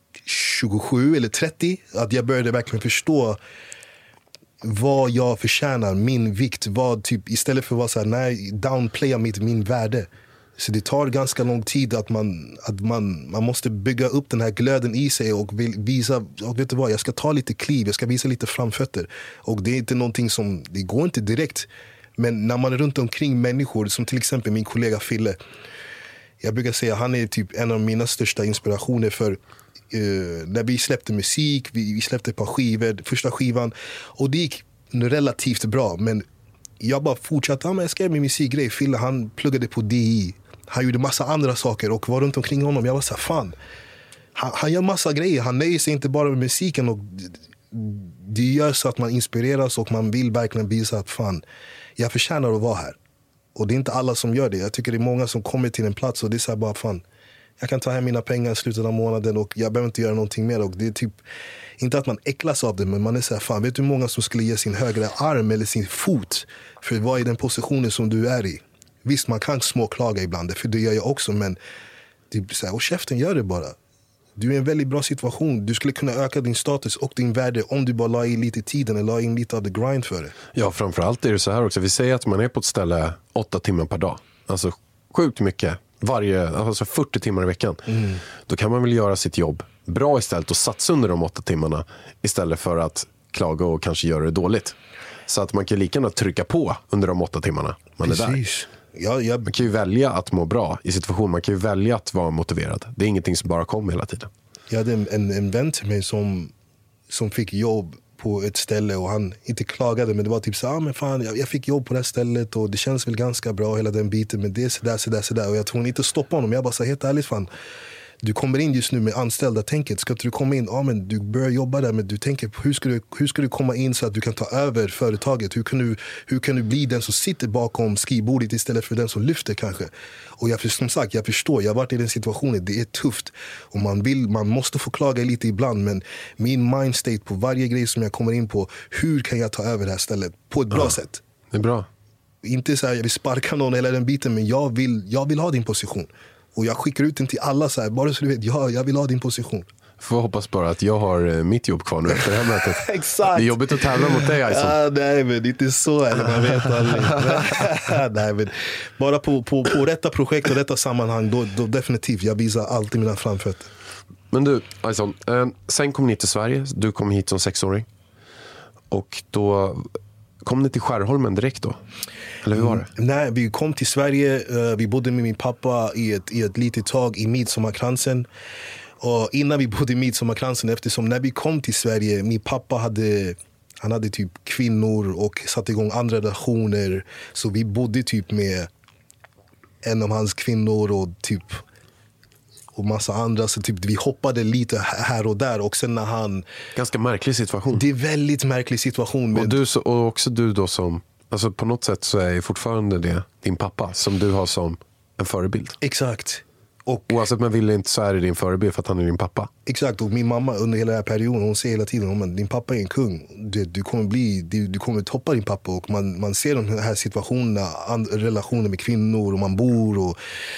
27 eller 30, att jag började verkligen förstå vad jag förtjänar, min vikt, vad typ, istället för att vara så här, nej, downplaya min värde. Så det tar ganska lång tid att man måste bygga upp den här glöden i sig och visa, och vet du vad, jag ska ta lite kliv, jag ska visa lite framfötter. Och det är inte någonting som, det går inte direkt. Men när man är runt omkring människor, som till exempel min kollega Fille, jag brukar säga han är typ en av mina största inspirationer, för när vi släppte musik, vi släppte ett par skivor, första skivan, och det gick relativt bra, men jag bara fortsatte, jag skrev min musikgrej. Fille, han pluggade på DI, han gjorde massa andra saker och var runt omkring honom. Jag var så här, fan, han gör massa grejer, han nöjer sig inte bara med musiken, och det gör så att man inspireras och man vill verkligen visa att fan, jag förtjänar att vara här. Och det är inte alla som gör det. Jag tycker det är många som kommer till en plats och det är så här, bara fan, jag kan ta hem mina pengar i slutet av månaden och jag behöver inte göra någonting mer. Och det är typ, inte att man äcklas av det, men man är så här, fan, vet du hur många som skulle ge sin högra arm eller sin fot för att vara i den positionen som du är i? Visst, man kan småklaga ibland, för det gör jag också, men det är så här, och käften, gör det bara. Du är i en väldigt bra situation. Du skulle kunna öka din status och din värde om du bara la in lite tiden eller la in lite av the grind för det. Ja, framförallt är det så här också. Vi säger att man är på ett ställe 8 timmar per dag. Alltså sjukt mycket. Alltså 40 timmar i veckan. Då kan man väl göra sitt jobb bra istället och satsa under de 8 timmarna istället för att klaga och kanske göra det dåligt. Så att man kan lika gärna trycka på under de 8 timmarna man är där. Man kan ju välja att må bra i situationen. Man kan ju välja att vara motiverad. Det är ingenting som bara kommer hela tiden. Jag hade en vän till mig som fick jobb på ett ställe och han inte klagade, men det var typ så men fan, jag fick jobb på det här stället och det känns väl ganska bra hela den biten, men det är sådär. Och jag tror inte stoppa honom. Jag bara sa, helt ärligt, fan, du kommer in just nu med anställda tänket. Ska inte du komma in, men du börjar jobba där, men du tänker på hur ska du komma in så att du kan ta över företaget? Hur kan du bli den som sitter bakom skrivbordet istället för den som lyfter kanske? Och jag förstår, jag har varit i den situationen, det är tufft. Och man måste få klaga lite ibland, men min mindstate på varje grej som jag kommer in på, hur kan jag ta över det här stället på ett bra sätt? Det är bra. Inte så här, jag vill sparka någon eller den biten, men jag vill ha din position. Och jag skickar ut den till alla så här, bara så du vet, jag vill ha din position. Får hoppas bara att jag har mitt jobb kvar nu efter det här mötet. Exakt. Det är jobbigt att tävla mot dig, Ison. Nej, men det är inte så, eller man vet aldrig. Nej, men bara på rätta projekt och rätta sammanhang, då definitivt, jag visar alltid mina framfötter. Men du, Ison, sen kom ni till Sverige. Du kom hit som 6-åring. Och då kom ni till Skärholmen direkt då? Eller hur var det? Nej, vi kom till Sverige. Vi bodde med min pappa i ett litet tag i Midsommarkransen. Och innan vi bodde i Midsommarkransen, eftersom när vi kom till Sverige, min pappa hade typ kvinnor och satte igång andra relationer. Så vi bodde typ med en av hans kvinnor och typ och massa andra, så typ vi hoppade lite här och där, och sen när han... Ganska märklig situation. Det är väldigt märklig situation. Och också du då som, alltså på något sätt så är ju fortfarande det din pappa som du har som en förebild. Exakt. Och oavsett man vill inte, så är det din förebild för att han är din pappa. Exakt, och min mamma under hela den här perioden, hon säger hela tiden, din pappa är en kung. Du kommer toppa din pappa, och man ser de här situationerna, relationer med kvinnor och man bor och...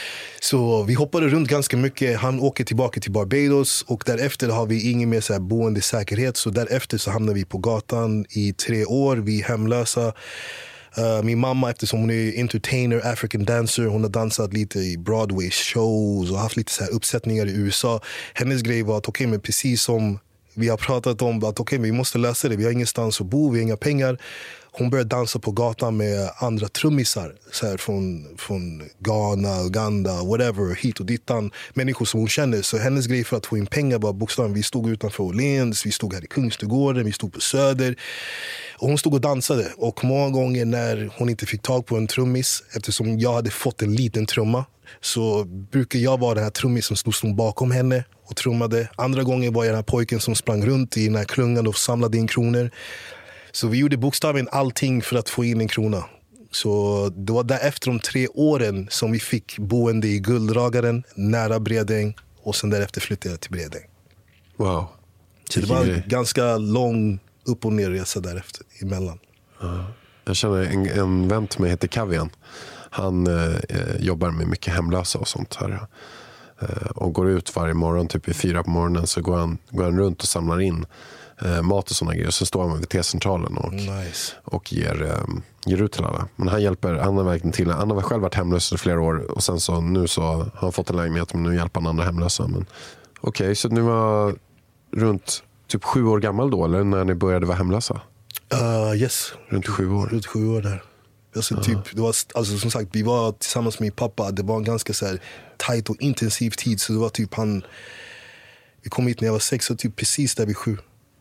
Så vi hoppade runt ganska mycket. Han åker tillbaka till Barbados, och därefter har vi ingen mer så här boendesäkerhet. Så därefter så hamnar vi på gatan i 3 år. Vi är hemlösa. Min mamma, eftersom hon är entertainer, African dancer, hon har dansat lite i Broadway shows och haft lite så här uppsättningar i USA. Hennes grej var att men precis som vi har pratat om, att vi måste lösa det. Vi har ingenstans att bo, vi har inga pengar. Hon började dansa på gatan med andra trummisar så här, från Ghana, Uganda, whatever, hit och dittan. Människor som hon känner. Så hennes grej för att få in pengar var bokstavligen, vi stod utanför Åhléns, vi stod här i Kungsträdgården, vi stod på Söder. Och hon stod och dansade. Och många gånger när hon inte fick tag på en trummis, eftersom jag hade fått en liten trumma, så brukar jag vara den här trummis som stod bakom henne och trummade. Andra gånger var jag den här pojken som sprang runt i den här klungan och samlade in kronor. Så vi gjorde bokstavligen allting för att få in en krona. Så det var därefter de 3 åren som vi fick boende i Gulddragaren, nära Bredäng. Och sen därefter flyttade jag till Bredäng. Wow. Så det var en ganska lång upp- och nerresa därefter emellan. Jag känner en vän till mig heter Kavian. Han jobbar med mycket hemlösa och sånt här. Och går ut varje morgon, typ vid 4 på morgonen, så går han runt och samlar in mat och såna grejer. Så står han vid T-centralen och ger ut till alla. Men han hjälper, han har verkligen till. Han har själv varit hemlös i flera år, och sen så nu så har han fått en lägenhet, men nu hjälper han andra hemlösa. Men okej, så nu var runt typ 7 år gammal då, eller när ni började vara hemlösa? Yes. Runt 7 år. Runt 7 år där. Alltså, typ, det var, alltså, som sagt, vi var tillsammans med min pappa. Det var en ganska så här tajt och intensiv tid. Så det var typ vi kom hit när jag var 6, och typ precis där vid 7.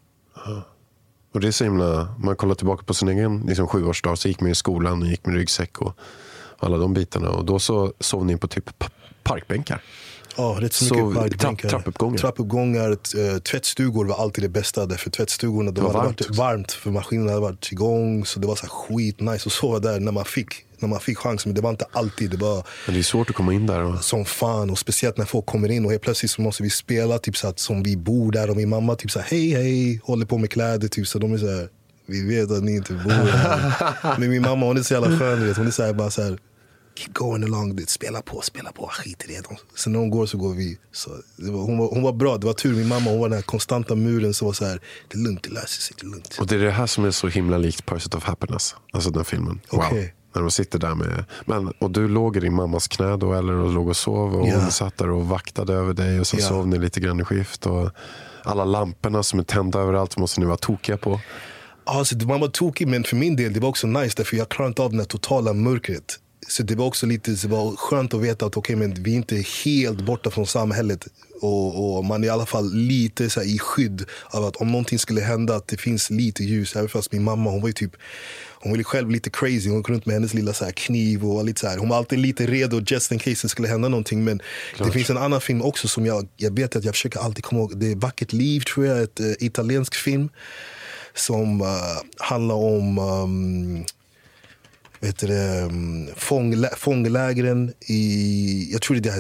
Och det är så himla, man kollar tillbaka på sin egen liksom 7-årsdag, så gick man i skolan och gick med ryggsäck och alla de bitarna. Och då så sov ni på typ parkbänkar. Ja, rätt så mycket parkbänkar. Trappuppgångar. Tvättstugor var alltid det bästa. Därför tvättstugorna, det hade varit varmt, för maskinen hade varit igång. Så det var så här skitnice att sova där när man fick chansen. Men det var inte alltid. Det var, men det är svårt att komma in där. Som fan. Och speciellt när folk kommer in och helt plötsligt så måste vi spela typ så att som vi bor där. Och min mamma typ så här, hej, håller på med kläder. Typ, så de är så här, vi vet att ni inte bor här. Men min mamma, hon är så jävla skön. Hon är så här, bara så här, keep going along, spela på, skit i det. Sen när hon går så går vi. Så hon var bra, det var tur. Min mamma, hon var den här konstanta muren som var så här, det är lugnt, det löser sig, det är lugnt. Och det är det här som är så himla likt Pursuit of Happiness, alltså den filmen. Wow. Okay. När de sitter där med, och du låg i din mammas knä då, eller och låg och sov, och hon satt där och vaktade över dig, och så sov ni lite grann i skift, och alla lamporna som är tända överallt måste ni vara tokiga på. Alltså, man var tokig, men för min del det var också nice, därför jag klarade inte av den här totala mörkret. Så det var också lite, det var skönt att veta att men vi är inte helt borta från samhället, och man är i alla fall lite så här i skydd av att om någonting skulle hända, att det finns lite ljus. Även fast min mamma, hon var ju typ, hon var själv lite crazy. Hon gick runt med hennes lilla så här kniv och var lite så här, hon var alltid lite redo just in case det skulle hända någonting. Men det finns en annan film också som jag vet att jag försöker alltid komma ihåg. Det är Vackert liv, tror jag, ett italiensk film som handlar om fånglägren i, jag tror det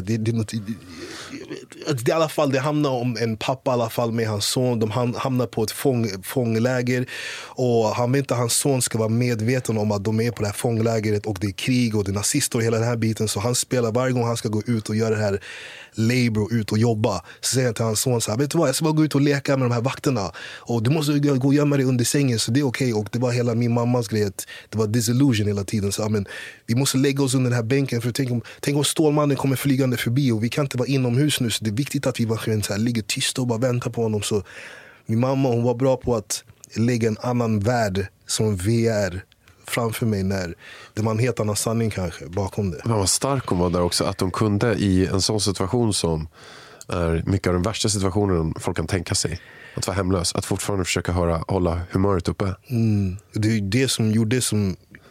i alla fall, det hamnar om en pappa i alla fall med hans son. De hamnar på ett fångläger, och han vet inte att hans son ska vara medveten om att de är på det här fånglägret, och det är krig och det är nazister och hela den här biten. Så han spelar varje gång han ska gå ut och göra det här labor, ut och jobba, så säger han till hans son så här, vet du vad, jag ska bara gå ut och leka med de här vakterna, och du måste gå och gömma dig under sängen, så det är okej. Och det var hela min mammas grej, det var disillusion hela tiden. Så men vi måste lägga oss under den här bänken, för tänk om Stålmannen kommer flygande förbi, och vi kan inte vara inomhus nu, så det är viktigt att vi verkligen så här ligger tysta och bara väntar på honom. Så min mamma, hon var bra på att lägga en annan värld som VR framför mig, när det var en helt annan sanning kanske bakom det. Man var stark hon var där också, att de kunde i en sån situation som är mycket av den värsta situationen folk kan tänka sig, att vara hemlös, att fortfarande försöka hålla humöret uppe. Det är det som gjorde som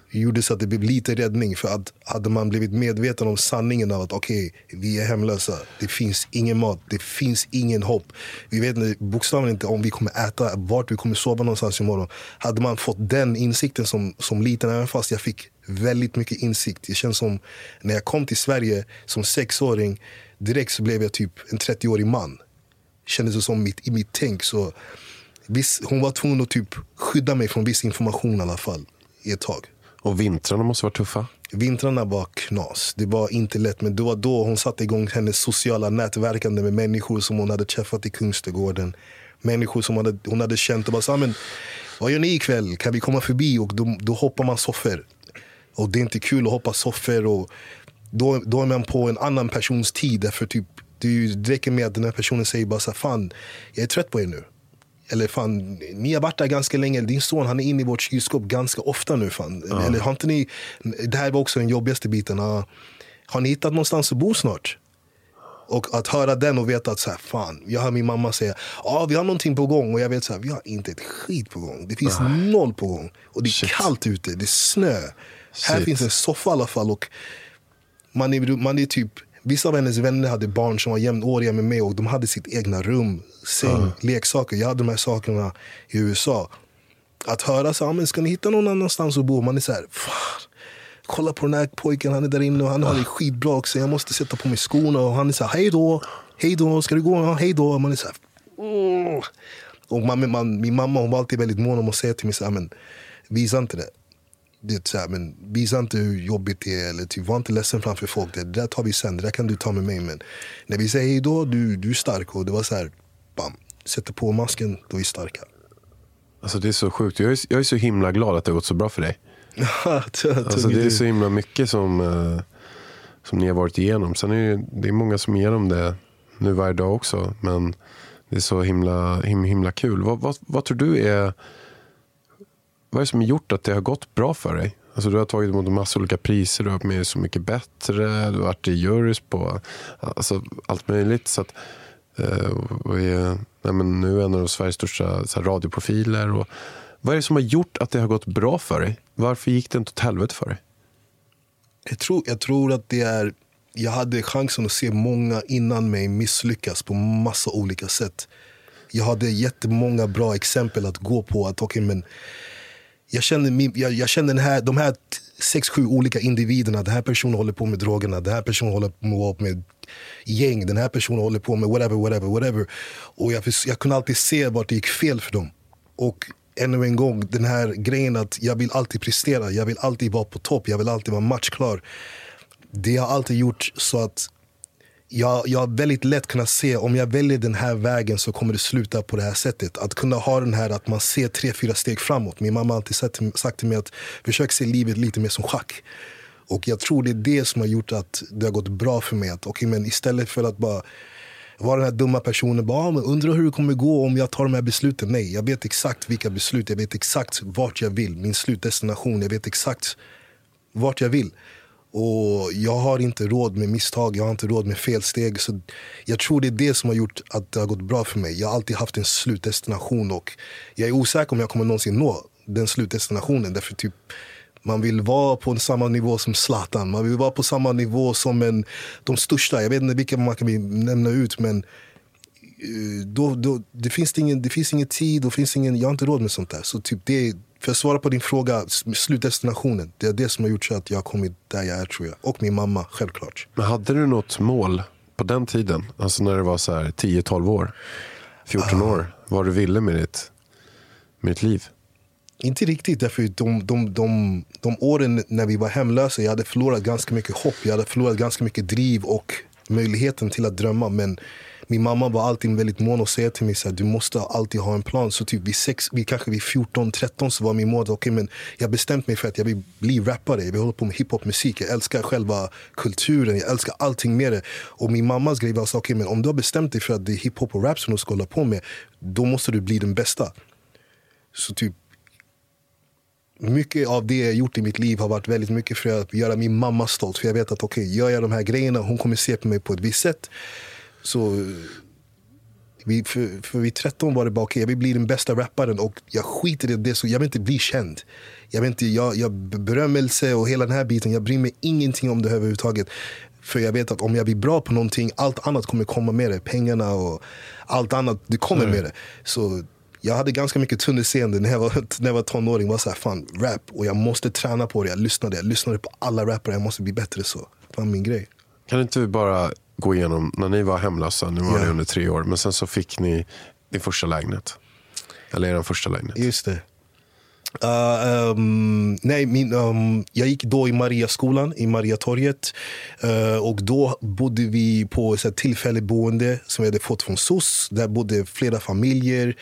gjorde så att det blev lite räddning. För att hade man blivit medveten om sanningen av att okej, vi är hemlösa, det finns ingen mat, det finns ingen hopp, vi vet bokstavligen inte om vi kommer äta, vart vi kommer sova någonstans imorgon. Hade man fått den insikten som liten, även fast jag fick väldigt mycket insikt. Det känns som när jag kom till Sverige som 6-åring, direkt så blev jag typ en 30-årig man. Kändes det som i mitt tänk. Så hon var tvungen att typ skydda mig från viss information i alla fall i ett tag. Och vintrarna måste vara tuffa? Vintrarna var knas. Det var inte lätt, men det var då hon satte igång hennes sociala nätverkande med människor som hon hade träffat i Kungsträdgården. Människor som hon hade känt och bara sa, men vad gör ni ikväll? Kan vi komma förbi? Och då hoppar man soffor. Och det är inte kul att hoppa soffor. Och då är man på en annan persons tid. Därför typ, det räcker med att den här personen säger bara så här, fan, jag är trött på er nu. Eller fan, ni har varit där ganska länge. Din son, han är inne i vårt kylskåp ganska ofta nu. Fan. Eller har inte ni, det här var också den jobbigaste biten. Har ni hittat någonstans att bo snart? Och att höra den och veta att så här, fan, jag hör min mamma säga, vi har någonting på gång. Och jag vet så här, vi har inte ett skit på gång. Det finns noll på gång. Och det är kallt ute, det är snö. Här finns en soffa i alla fall. Och man är typ, vissa av hennes vänner hade barn som var jämnåriga med mig. Och de hade sitt egna rum, säng, leksaker. Jag hade de här sakerna i USA. Att höra så här, men ska ni hitta någon annanstans att bo? Man är så här, fan, kolla på den här pojken, han är där inne och han har det skitbra också. Jag måste sätta på mig skorna. Och han är så här, hej då, ska du gå? Ja, hej då. Man är så här, Och min mamma, hon var alltid väldigt mån om att säga till mig så här, men visa inte det. Det är så här, men visa inte hur jobbigt det är, eller typ, var inte ledsen framför folk. Det där tar vi sen, det där kan du ta med mig. Men när vi säger hej då, du är stark. Och det var så här, bam, sätter på masken, då är vi starka. Alltså det är så sjukt, jag är så himla glad att det har gått så bra för dig. Alltså det är så himla mycket som ni har varit igenom. Sen är det är många som är igenom det nu varje dag också. Men det är så himla kul. Vad tror du är, vad är det som har gjort att det har gått bra för dig? Alltså du har tagit emot en massa olika priser, du har varit med Så mycket bättre, du har varit i jurys på alltså allt möjligt. Så att men nu är en av Sveriges största så här, radioprofiler. Och vad är det som har gjort att det har gått bra för dig? Varför gick det inte åt helvete för dig? Jag tror att det är, jag hade chansen att se många innan mig misslyckas på massa olika sätt. Jag hade jättemånga bra exempel att gå på. Att men jag kände de här 6-7 olika individerna. Den här personen håller på med drogerna, den här personen håller på med gäng, den här personen håller på med whatever. Och jag kunde alltid se vart det gick fel för dem. Och ännu en gång, den här grejen att jag vill alltid prestera, jag vill alltid vara på topp, jag vill alltid vara matchklar. Det har alltid gjort så att jag har väldigt lätt kunnat se, om jag väljer den här vägen så kommer det sluta på det här sättet. Att kunna ha den här, att man ser 3-4 steg framåt. Min mamma har alltid sagt till mig att försök se livet lite mer som schack. Och jag tror det är det som har gjort att det har gått bra för mig. Att, men istället för att bara vara den här dumma personen, men undrar hur det kommer gå om jag tar de här besluten. Nej, jag vet exakt vilka beslut, jag vet exakt vart jag vill. Min slutdestination, jag vet exakt vart jag vill. Och jag har inte råd med misstag, jag har inte råd med felsteg. Så jag tror det är det som har gjort att det har gått bra för mig. Jag har alltid haft en slutdestination och jag är osäker om jag kommer någonsin nå den slutdestinationen. Därför typ, man vill vara på samma nivå som Zlatan. Man vill vara på samma nivå som de största. Jag vet inte vilka man kan nämna ut, men det finns ingen tid, jag har inte råd med sånt där. Så typ det, för att svara på din fråga, slutdestinationen, det är det som har gjort så att jag har kommit där jag är, tror jag. Och min mamma, självklart. Men hade du något mål på den tiden? Alltså när det var så här 10-12 år, 14 år, vad du ville med ditt liv? Inte riktigt, därför de åren när vi var hemlösa, jag hade förlorat ganska mycket hopp, jag hade förlorat ganska mycket driv och möjligheten till att drömma. Men min mamma var alltid väldigt mån och säga till mig så här, du måste alltid ha en plan. Så typ kanske vid 14-13 så var min mål, men jag bestämt mig för att jag vill bli rappare, jag vill hålla på med hiphop-musik, jag älskar själva kulturen, jag älskar allting med det. Och min mammas grej var så men om du har bestämt dig för att det är hiphop och rap som du ska hålla på med, då måste du bli den bästa. Så typ mycket av det jag gjort i mitt liv har varit väldigt mycket för att göra min mamma stolt. För jag vet att gör jag de här grejerna, hon kommer se på mig på ett visst sätt. Så För vid 13 var det bara okej, jag vill bli den bästa rapparen och jag skiter i det, så jag vill inte bli känd. Jag berömmelse och hela den här biten, jag bryr mig ingenting om det överhuvudtaget. För jag vet att om jag blir bra på någonting, allt annat kommer komma med det. Pengarna och allt annat, det kommer med det. Så jag hade ganska mycket tunnelseende när jag var tonåring. Var så här, fan, rap, och jag måste träna på det. Jag lyssnade på alla rappare, jag måste bli bättre, så fan min grej. Kan inte vi bara gå igenom, när ni var hemlösa, nu var ni under 3 år, men sen så fick ni din första lägenhet. Eller er första lägenhet. Just det. Jag gick då i Mariaskolan i Mariatorget, och då bodde vi på ett tillfälligt boende som vi hade fått från SOS. Där bodde flera familjer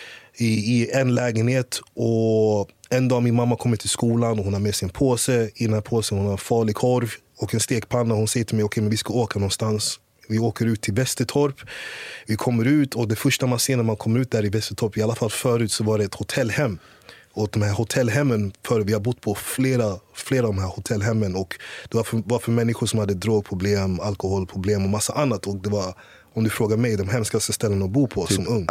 i en lägenhet, och en dag min mamma kommer till skolan och hon har med sin påse. I den här påsen hon har farlig korv och en stekpanna. Hon säger till mig, okej, men vi ska åka någonstans. Vi åker ut till Västertorp. Vi kommer ut, och det första man ser när man kommer ut där i Västertorp, i alla fall förut, så var det ett hotellhem. Och de här hotellhemmen, för vi har bott på flera av de här hotellhemmen, och det var för människor som hade drogproblem, alkoholproblem och massa annat. Och det var, om du frågar mig, de hemskaste ställen att bo på som ung.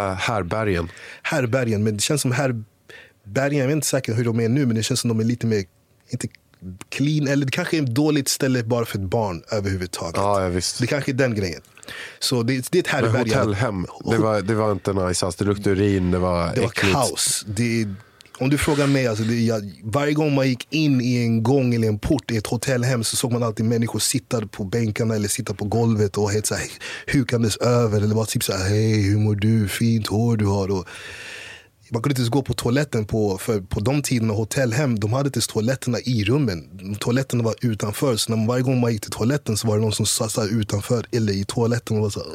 Härbergen, men det känns som Härbergen, jag vet inte säkert hur de är nu, men det känns som de är lite mer, inte clean, eller det kanske är ett dåligt ställe bara för ett barn överhuvudtaget. Ja, visst. Det kanske är den grejen. Så det är ett Härbergen. Hotellhem, det var inte nice, alltså, det luktade urin, det var kaos. Om du frågar mig, alltså varje gång man gick in i en gång eller en port i ett hotellhem, så såg man alltid människor sitta på bänkarna eller sitta på golvet och helt så här hukandes över, eller bara typ så här, hej, hur mår du, fint hår du har. Och man kunde inte gå på toaletten för på de tiderna hotellhem, de hade inte toaletterna i rummen. Toaletterna var utanför, så varje gång man gick till toaletten så var det någon som satt utanför eller i toaletten och var så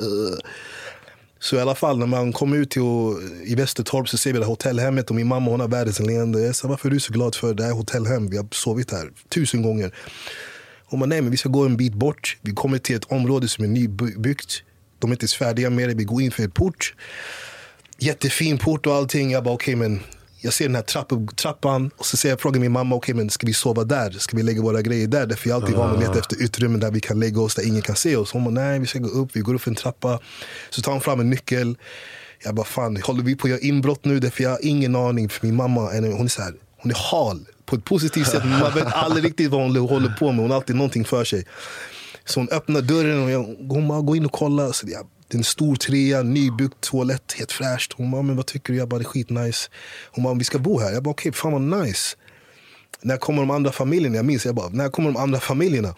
Så i alla fall, när man kommer ut i Västertorp, så ser vi det hotellhemmet, och min mamma, hon har världens leende. Jag sa, varför är du så glad för det här hotellhem? Vi har sovit här 1000 gånger. Hon bara, nej, men vi ska gå en bit bort. Vi kommer till ett område som är nybyggt. De är inte färdiga med det. Vi går in för ett port. Jättefin port och allting. Jag bara, okej, men jag ser den här trappan, och så frågar min mamma, okej, men ska vi sova där? Ska vi lägga våra grejer där? Därför jag alltid van att leta efter utrymmen där vi kan lägga oss, där ingen kan se oss. Hon bara, nej, vi ska gå upp. Vi går upp för en trappa. Så tar hon fram en nyckel. Jag bara, fan, håller vi på att göra inbrott nu? Därför jag har ingen aning. För min mamma, hon är så här, hon är hal på ett positivt sätt. Man vet aldrig riktigt vad hon håller på med. Hon har alltid någonting för sig. Så hon öppnar dörren och hon bara, gå in och kolla. Så det är en stor 3, nybyggt toalett, helt fräscht. Hon bara, men vad tycker du? Jag bara, det är skitnice. Hon bara, vi ska bo här. Jag bara, okej, fan vad nice. När kommer de andra familjerna? Jag minns, jag bara, när kommer de andra familjerna?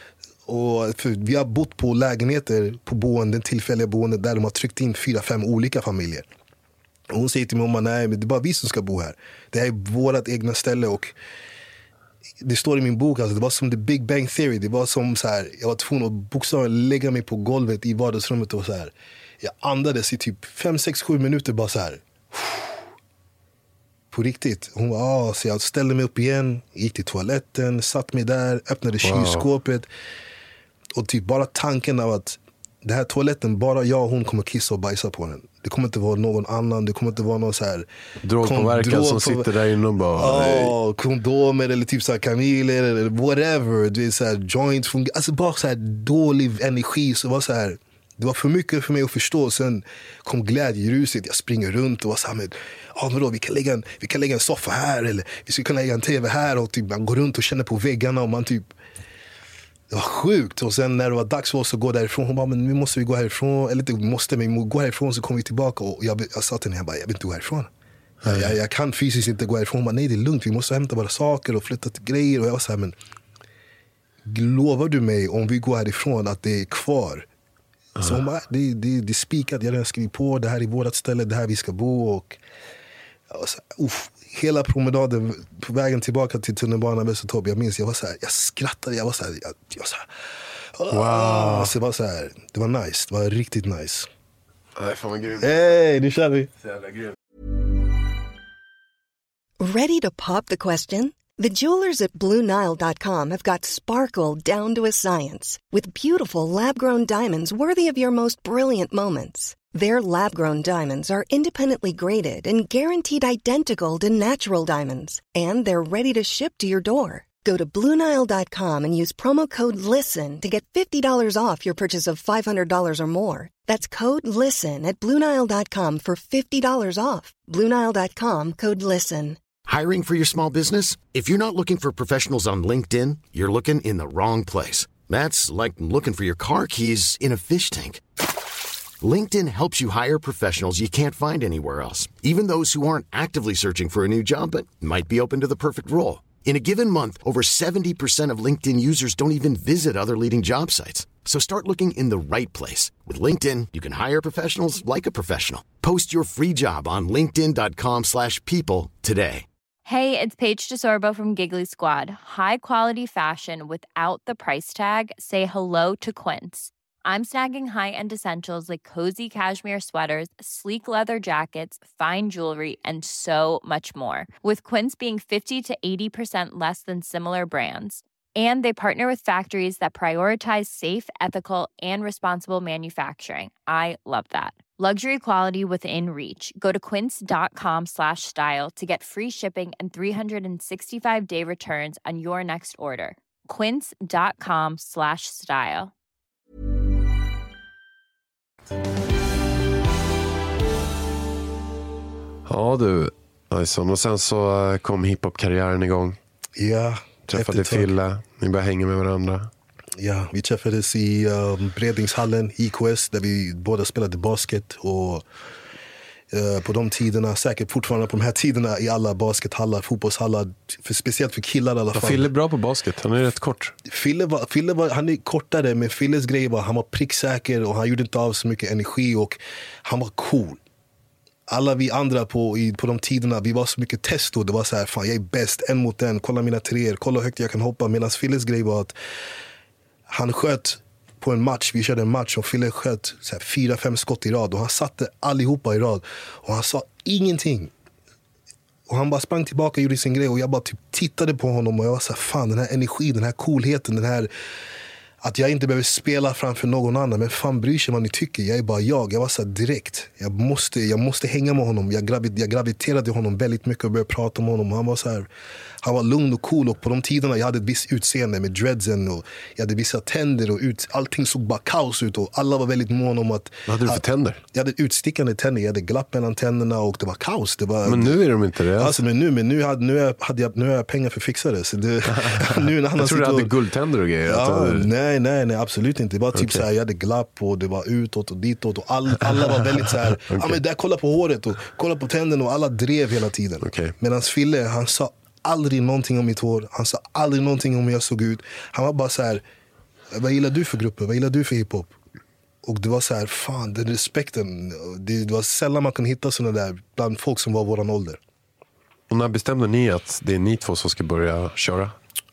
Och för vi har bott på lägenheter, på boenden, tillfälliga boenden, där de har tryckt in 4-5 olika familjer. Och hon säger till mig, nej, men det är bara vi som ska bo här. Det här är vårt egna ställe, och det står i min bok, alltså, det var som The Big Bang Theory. Det var som så här, jag var tvungen att bokstavligen lägga mig på golvet i vardagsrummet, och så här, jag andades i typ 5-6-7 minuter bara så här. På riktigt. Hon var, så jag ställde mig upp igen, gick till toaletten, satt mig där, öppnade kylskåpet, och typ bara tanken av att det här toaletten, bara jag och hon kommer kissa och bajsa på den. Det kommer inte vara någon annan, det kommer inte vara någon så här drogpåverkad som sitter där inne och bara kondomer eller typ så här kanyler eller whatever, du vet, så här joint, alltså bara så här dålig energi. Så var så här, det var för mycket för mig att förstå. Sen kom glädjeruset, jag springer runt och var så här med, men då, vi kan lägga en soffa här, eller vi ska kunna lägga en tv här, och typ man går runt och känner på väggarna, och man typ, det var sjukt. Och sen när det var dags för oss att gå därifrån, hon bara, men nu måste vi gå härifrån. Eller inte måste, men vi gå härifrån, så kommer vi tillbaka. Och jag sa till henne, jag vill inte gå härifrån. Jag kan fysiskt inte gå härifrån. Hon bara, nej, det är lugnt, vi måste hämta våra saker och flytta till grejer. Och jag var så här, men lovar du mig, om vi går härifrån, att det är kvar? Så hon bara, det är spikat, jag redan skrivit på, det här är vårt ställe, det här vi ska bo. Och jag var så här, hela promenaden på vägen tillbaka till tunnelbanan Västertorp, jag minns, jag var så här, jag skrattade, jag var så här, wow. Så det var så här, det var nice, det var riktigt nice. Nej, fan vad grymt. Hej, nu kör vi. Så jävla grymt. Ready to pop the question? The jewelers at BlueNile.com have got sparkle down to a science with beautiful lab-grown diamonds worthy of your most brilliant moments. Their lab-grown diamonds are independently graded and guaranteed identical to natural diamonds, and they're ready to ship to your door. Go to BlueNile.com and use promo code LISTEN to get $50 off your purchase of $500 or more. That's code LISTEN at BlueNile.com for $50 off. BlueNile.com, code LISTEN. Hiring for your small business? If you're not looking for professionals on LinkedIn, you're looking in the wrong place. That's like looking for your car keys in a fish tank. LinkedIn helps you hire professionals you can't find anywhere else, even those who aren't actively searching for a new job but might be open to the perfect role. In a given month, over 70% of LinkedIn users don't even visit other leading job sites. So start looking in the right place. With LinkedIn, you can hire professionals like a professional. Post your free job on linkedin.com/people today. Hey, it's Paige DeSorbo from Giggly Squad. High quality fashion without the price tag. Say hello to Quince. I'm snagging high-end essentials like cozy cashmere sweaters, sleek leather jackets, fine jewelry, and so much more. With Quince being 50 to 80% less than similar brands. And they partner with factories that prioritize safe, ethical, and responsible manufacturing. I love that. Luxury quality within reach. Go to quince.com/style to get free shipping and 365-day returns on your next order. Quince.com/style. Ja du, Ison. Och sen så kom hiphop-karriären igång. Ja. Träffade Fille, ni började hänga med varandra. Ja, vi träffades i Bredningshallen, IKS, där vi båda spelade basket. Och på de tiderna, säkert fortfarande på de här tiderna, i alla baskethallar, fotbollshallar, speciellt för killar i alla fall. Fille är bra på basket, han är rätt kort. Fille var, han är kortare, men Filles grej var, han var pricksäker och han gjorde inte av så mycket energi och han var cool. Alla vi andra på de tiderna, vi var så mycket testo. Det var så här, fan jag är bäst, en mot en, kolla mina treor, kolla hur högt jag kan hoppa. Medan Filles grej var att han sköt på en match, vi körde en match och Fille sköt 4-5 skott i rad och han satte allihopa i rad och han sa ingenting. Och han bara sprang tillbaka och gjorde sin grej och jag bara typ tittade på honom och jag var så här, fan den här energin, den här coolheten, den här att jag inte behöver spela framför någon annan. Men fan bryr sig vad ni tycker. Jag är bara jag var så här direkt. Jag måste hänga med honom. Jag graviterade honom väldigt mycket och började prata med honom. Han var så här, han var lugn och cool. Och på de tiderna jag hade ett visst utseende med dreadsen. Och jag hade vissa tänder. Och allting såg bara kaos ut. Och alla var väldigt mån om att... Vad hade du för tänder? Jag hade utstickande tänder. Jag hade glapp mellan tänderna och det var kaos. Det var, men nu är de inte det. Alltså, men nu har jag pengar för att fixa det. Så det nu när han jag tror du hade guldtänder och grejer. Ja, nej, absolut inte. Det var typ så här, jag hade glapp och det var utåt och ditåt och alla var väldigt så här, ja men där, kolla på håret och kolla på tänderna och alla drev hela tiden. Medan Fille, han sa aldrig någonting om mitt hår, han sa aldrig någonting om hur jag såg ut. Han var bara så här, vad gillar du för grupper, vad gillar du för hiphop? Och det var så här, fan, den respekten, det var sällan man kan hitta sådana där bland folk som var våran ålder. Och när bestämde ni att det är ni två som ska börja köra?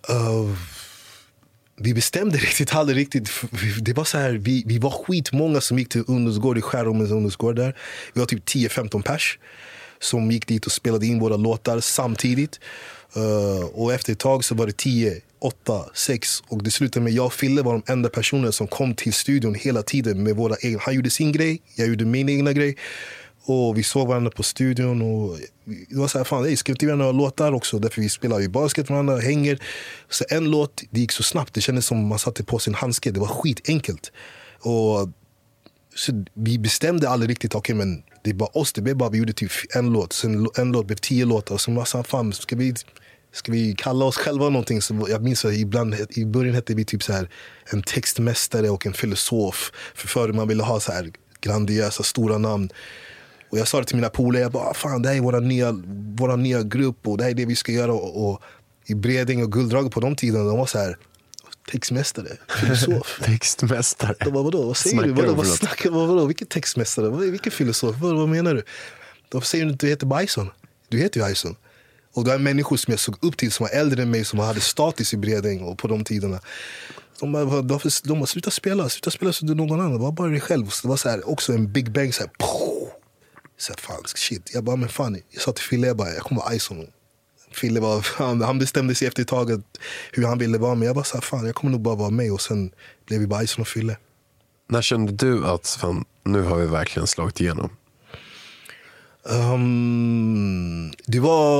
Vi bestämde aldrig riktigt. Det var så här, vi var skitmånga som gick till ungdomsgård i Skärholmens ungdomsgård där. Vi var typ 10-15 pers som gick dit och spelade in våra låtar samtidigt. Och efter ett tag så var det 10, 8, 6 och det slutade med jag och Fille var de enda personerna som kom till studion hela tiden med våra egna. Han gjorde sin grej, jag gjorde min egna grej. Och vi såg varandra på studion och det var så här, fan, ska vi inte göra några låtar också? Därför vi spelar ju basket med varandra, hänger. Så en låt, det gick så snabbt, det kändes som man satte på sin handske, det var skitenkelt. Och så vi bestämde aldrig riktigt, okej, men det är bara oss, det blev bara, vi gjorde typ en låt, sen en låt blev 10 låtar. Och så var så fan, ska vi kalla oss själva någonting? Så jag minns att ibland, i början hette vi typ så här en textmästare och en filosof. För förr man ville ha så här grandiösa, stora namn. Och jag sa det till mina polare, jag bara, fan, det här är våra nya grupp och det här är det vi ska göra. Och i Breding och Gulddrag på de tiderna, de var så här, textmästare, filosof. Textmästare? De bara, vadå? Vad säger du? Vadå? Vilken textmästare? Vilken filosof? Vad menar du? De säger du inte du heter Bison. Du heter ju Ison. Och det är människor som jag såg upp till som var äldre än mig, som hade status i Breding och på de tiderna. De bara sluta spela så du någon annan. Det var bara dig själv. Så det var så här, också en big bang så här, så fan, shit. Jag bara, men fan, jag sa till Fille, jag kommer vara Ison. Fille var, han bestämde sig efter ett tag hur han ville vara, men jag bara så här, fan, jag kommer nog bara vara med. Och sen blev vi bara Ison och Fille. När kände du att fan, nu har vi verkligen slagit igenom? Det var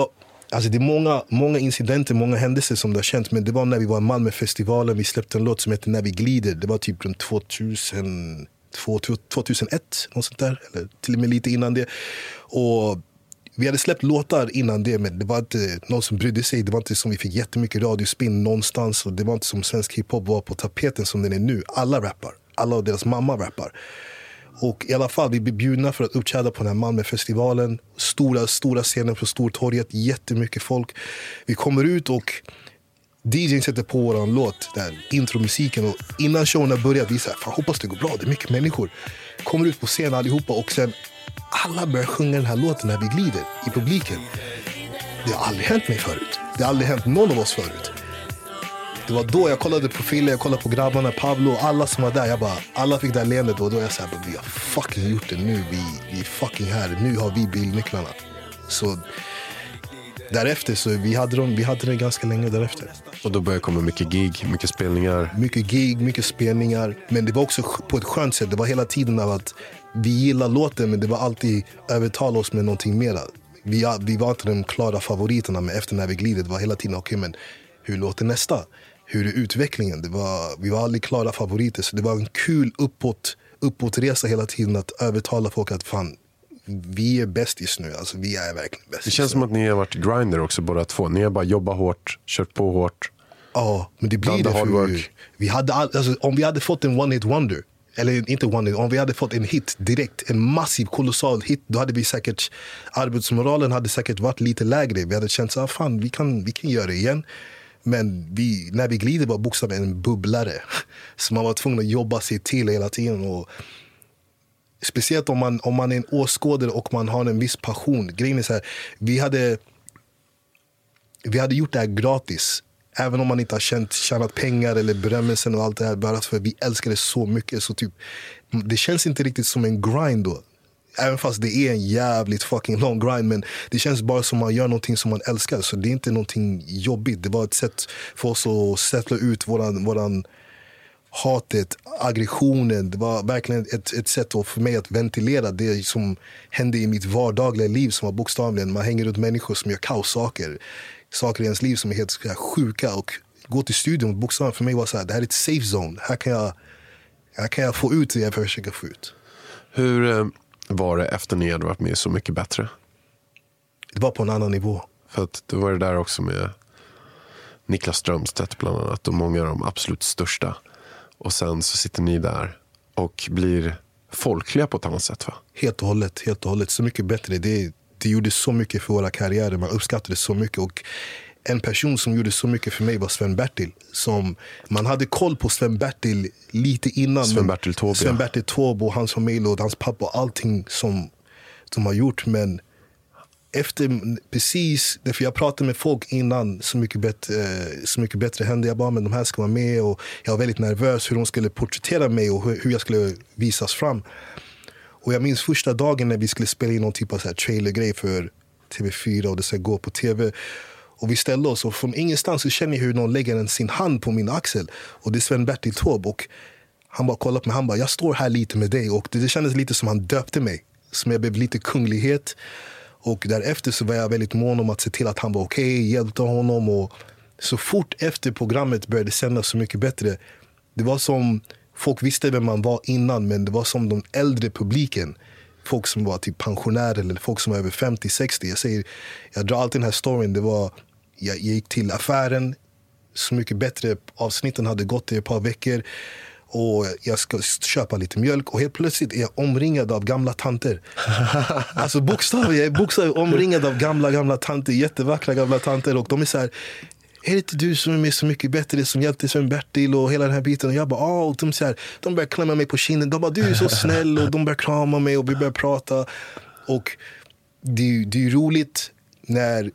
Alltså det är många incidenter, många händelser som det har känt. Men det var när vi var i Malmöfestivalen, vi släppte en låt som heter När vi glider. Det var typ runt 2001, något sånt där. Eller till och med lite innan det. Och vi hade släppt låtar innan det, men det var inte någon som brydde sig. Det var inte som vi fick jättemycket radiospinn någonstans. Och det var inte som svensk hiphop var på tapeten som den är nu. Alla rappar. Alla och deras mamma rappar. Och i alla fall, vi blev bjudna för att uppträda på den här Malmöfestivalen. Stora scener på Stortorget, jättemycket folk. Vi kommer ut och DJn sätter på våran låt, där intromusiken. Och innan showen har börjat, vi säger, fan hoppas det går bra, det är mycket människor. Kommer ut på scenen allihopa och sen alla börjar sjunga den här låten När vi glider i publiken. Det har aldrig hänt mig förut. Det har aldrig hänt någon av oss förut. Det var då jag kollade på Fille, jag kollade på grabbarna, Pablo och alla som var där. Alla fick det här leendet och då jag sa, vi har fucking gjort det nu. Vi är fucking här. Nu har vi bilnycklarna. Så därefter så vi hade det ganska länge därefter. Och då började komma mycket gig, mycket spelningar. Mycket spelningar. Men det var också på ett skönt sätt. Det var hela tiden av att vi gillar låten, men det var alltid övertala oss med någonting mera. Vi var inte de klara favoriterna, men efter När vi glider, det var hela tiden okej, men hur låter nästa? Hur är utvecklingen? Vi var aldrig klara favoriter, så det var en kul uppåtresa hela tiden att övertala folk att fan, vi är bäst just nu. Alltså vi är verkligen bäst. Det känns som att ni har varit grinder också båda två. Ni har bara jobbat hårt, kört på hårt. Ja, men det blir det för vi hade alltså, om vi hade fått en one hit wonder, eller inte one hit, om vi hade fått en hit direkt, en massiv, kolossal hit, då hade vi säkert, arbetsmoralen hade säkert varit lite lägre. Vi hade känt så fan, vi kan göra det igen. Men När vi glider var bokstavligen en bubblare. Så man var tvungen att jobba sig till hela tiden. Och speciellt om man är en åskådare och man har en viss passion. Grejen är så här, vi hade gjort det här gratis. Även om man inte har tjänat pengar eller berömmelsen och allt det här. Bara för vi älskar det så mycket. Så typ, det känns inte riktigt som en grind då. Även fast det är en jävligt fucking lång grind. Men det känns bara som man gör någonting som man älskar. Så det är inte någonting jobbigt. Det var ett sätt för oss att sätta ut våran hatet, aggressionen. Det var verkligen ett sätt för mig att ventilera det som hände i mitt vardagliga liv, som var bokstavligen, man hänger runt människor som gör kaossaker. Saker i ens liv som är helt sjuka, och gå till studion bokstavligen för mig var så här, det här är ett safe zone. Här kan jag få ut det jag försöker få ut. Hur var det efter ni hade varit med Så mycket bättre? Det var på en annan nivå. För att det var det där också med Niklas Strömstedt bland annat, och många av de absolut största. Och sen så sitter ni där och blir folkliga på ett annat sätt, va? Helt och hållet. Så mycket bättre. Det gjorde så mycket för våra karriärer. Man uppskattade så mycket. Och en person som gjorde så mycket för mig var Sven-Bertil. Man hade koll på Sven-Bertil lite innan. Sven-Bertil Taube och hans familj och hans pappa och allting som de har gjort. Men efter precis, därför jag pratade med folk innan Så mycket bättre hände. Jag bara, men de här ska vara med, och jag var väldigt nervös hur de skulle porträttera mig och hur jag skulle visas fram. Och jag minns första dagen när vi skulle spela in någon typ av så här trailergrej för TV4 och det ska gå på TV. Och vi ställde oss, och från ingenstans så känner jag hur någon lägger sin hand på min axel. Och det är Sven-Bertil Taube, och han bara kollar på mig, han bara, jag står här lite med dig. Och det kändes lite som han döpte mig, som jag blev lite kunglighet. Och därefter så var jag väldigt mån om att se till att han var okej, hjälpte honom. Och så fort efter programmet började sändas Så mycket bättre, det var som, folk visste vem man var innan, men det var som de äldre publiken. Folk som var typ pensionärer eller folk som var över 50-60. Jag drar alltid den här storyn. Det var, jag gick till affären, Så mycket bättre, avsnitten hade gått i ett par veckor. Och jag ska köpa lite mjölk, och helt plötsligt är jag omringad av gamla tanter. Alltså jag är bokstavligt omringad av gamla tanter, jättevackra gamla tanter. Och de är så här, är det inte du som är med Så mycket bättre, som hjälpte Sven-Bertil och hela den här biten? Och jag bara, och de börjar klämma mig på kinden. De bara, du är så snäll, och de börjar krama mig och vi börjar prata. Och det är roligt när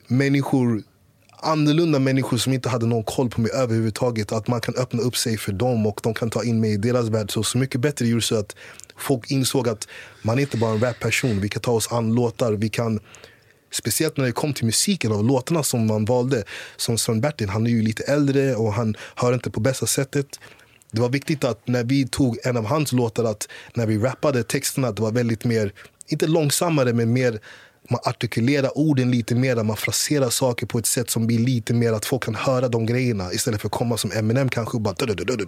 annorlunda människor som inte hade någon koll på mig överhuvudtaget, att man kan öppna upp sig för dem och de kan ta in mig i deras värld. Så mycket bättre gjorde så att folk insåg att man inte bara är en rapperson. Vi kan ta oss an låtar, vi kan, speciellt när det kom till musiken av låtarna som man valde. Som Sven-Bertil, han är ju lite äldre och han hör inte på bästa sättet. Det var viktigt att när vi tog en av hans låtar, att när vi rappade texterna, det var väldigt mer, inte långsammare, men mer man artikulerar orden lite mer, man fraserar saker på ett sätt som blir lite mer att folk kan höra de grejerna istället för att komma som Eminem kanske bara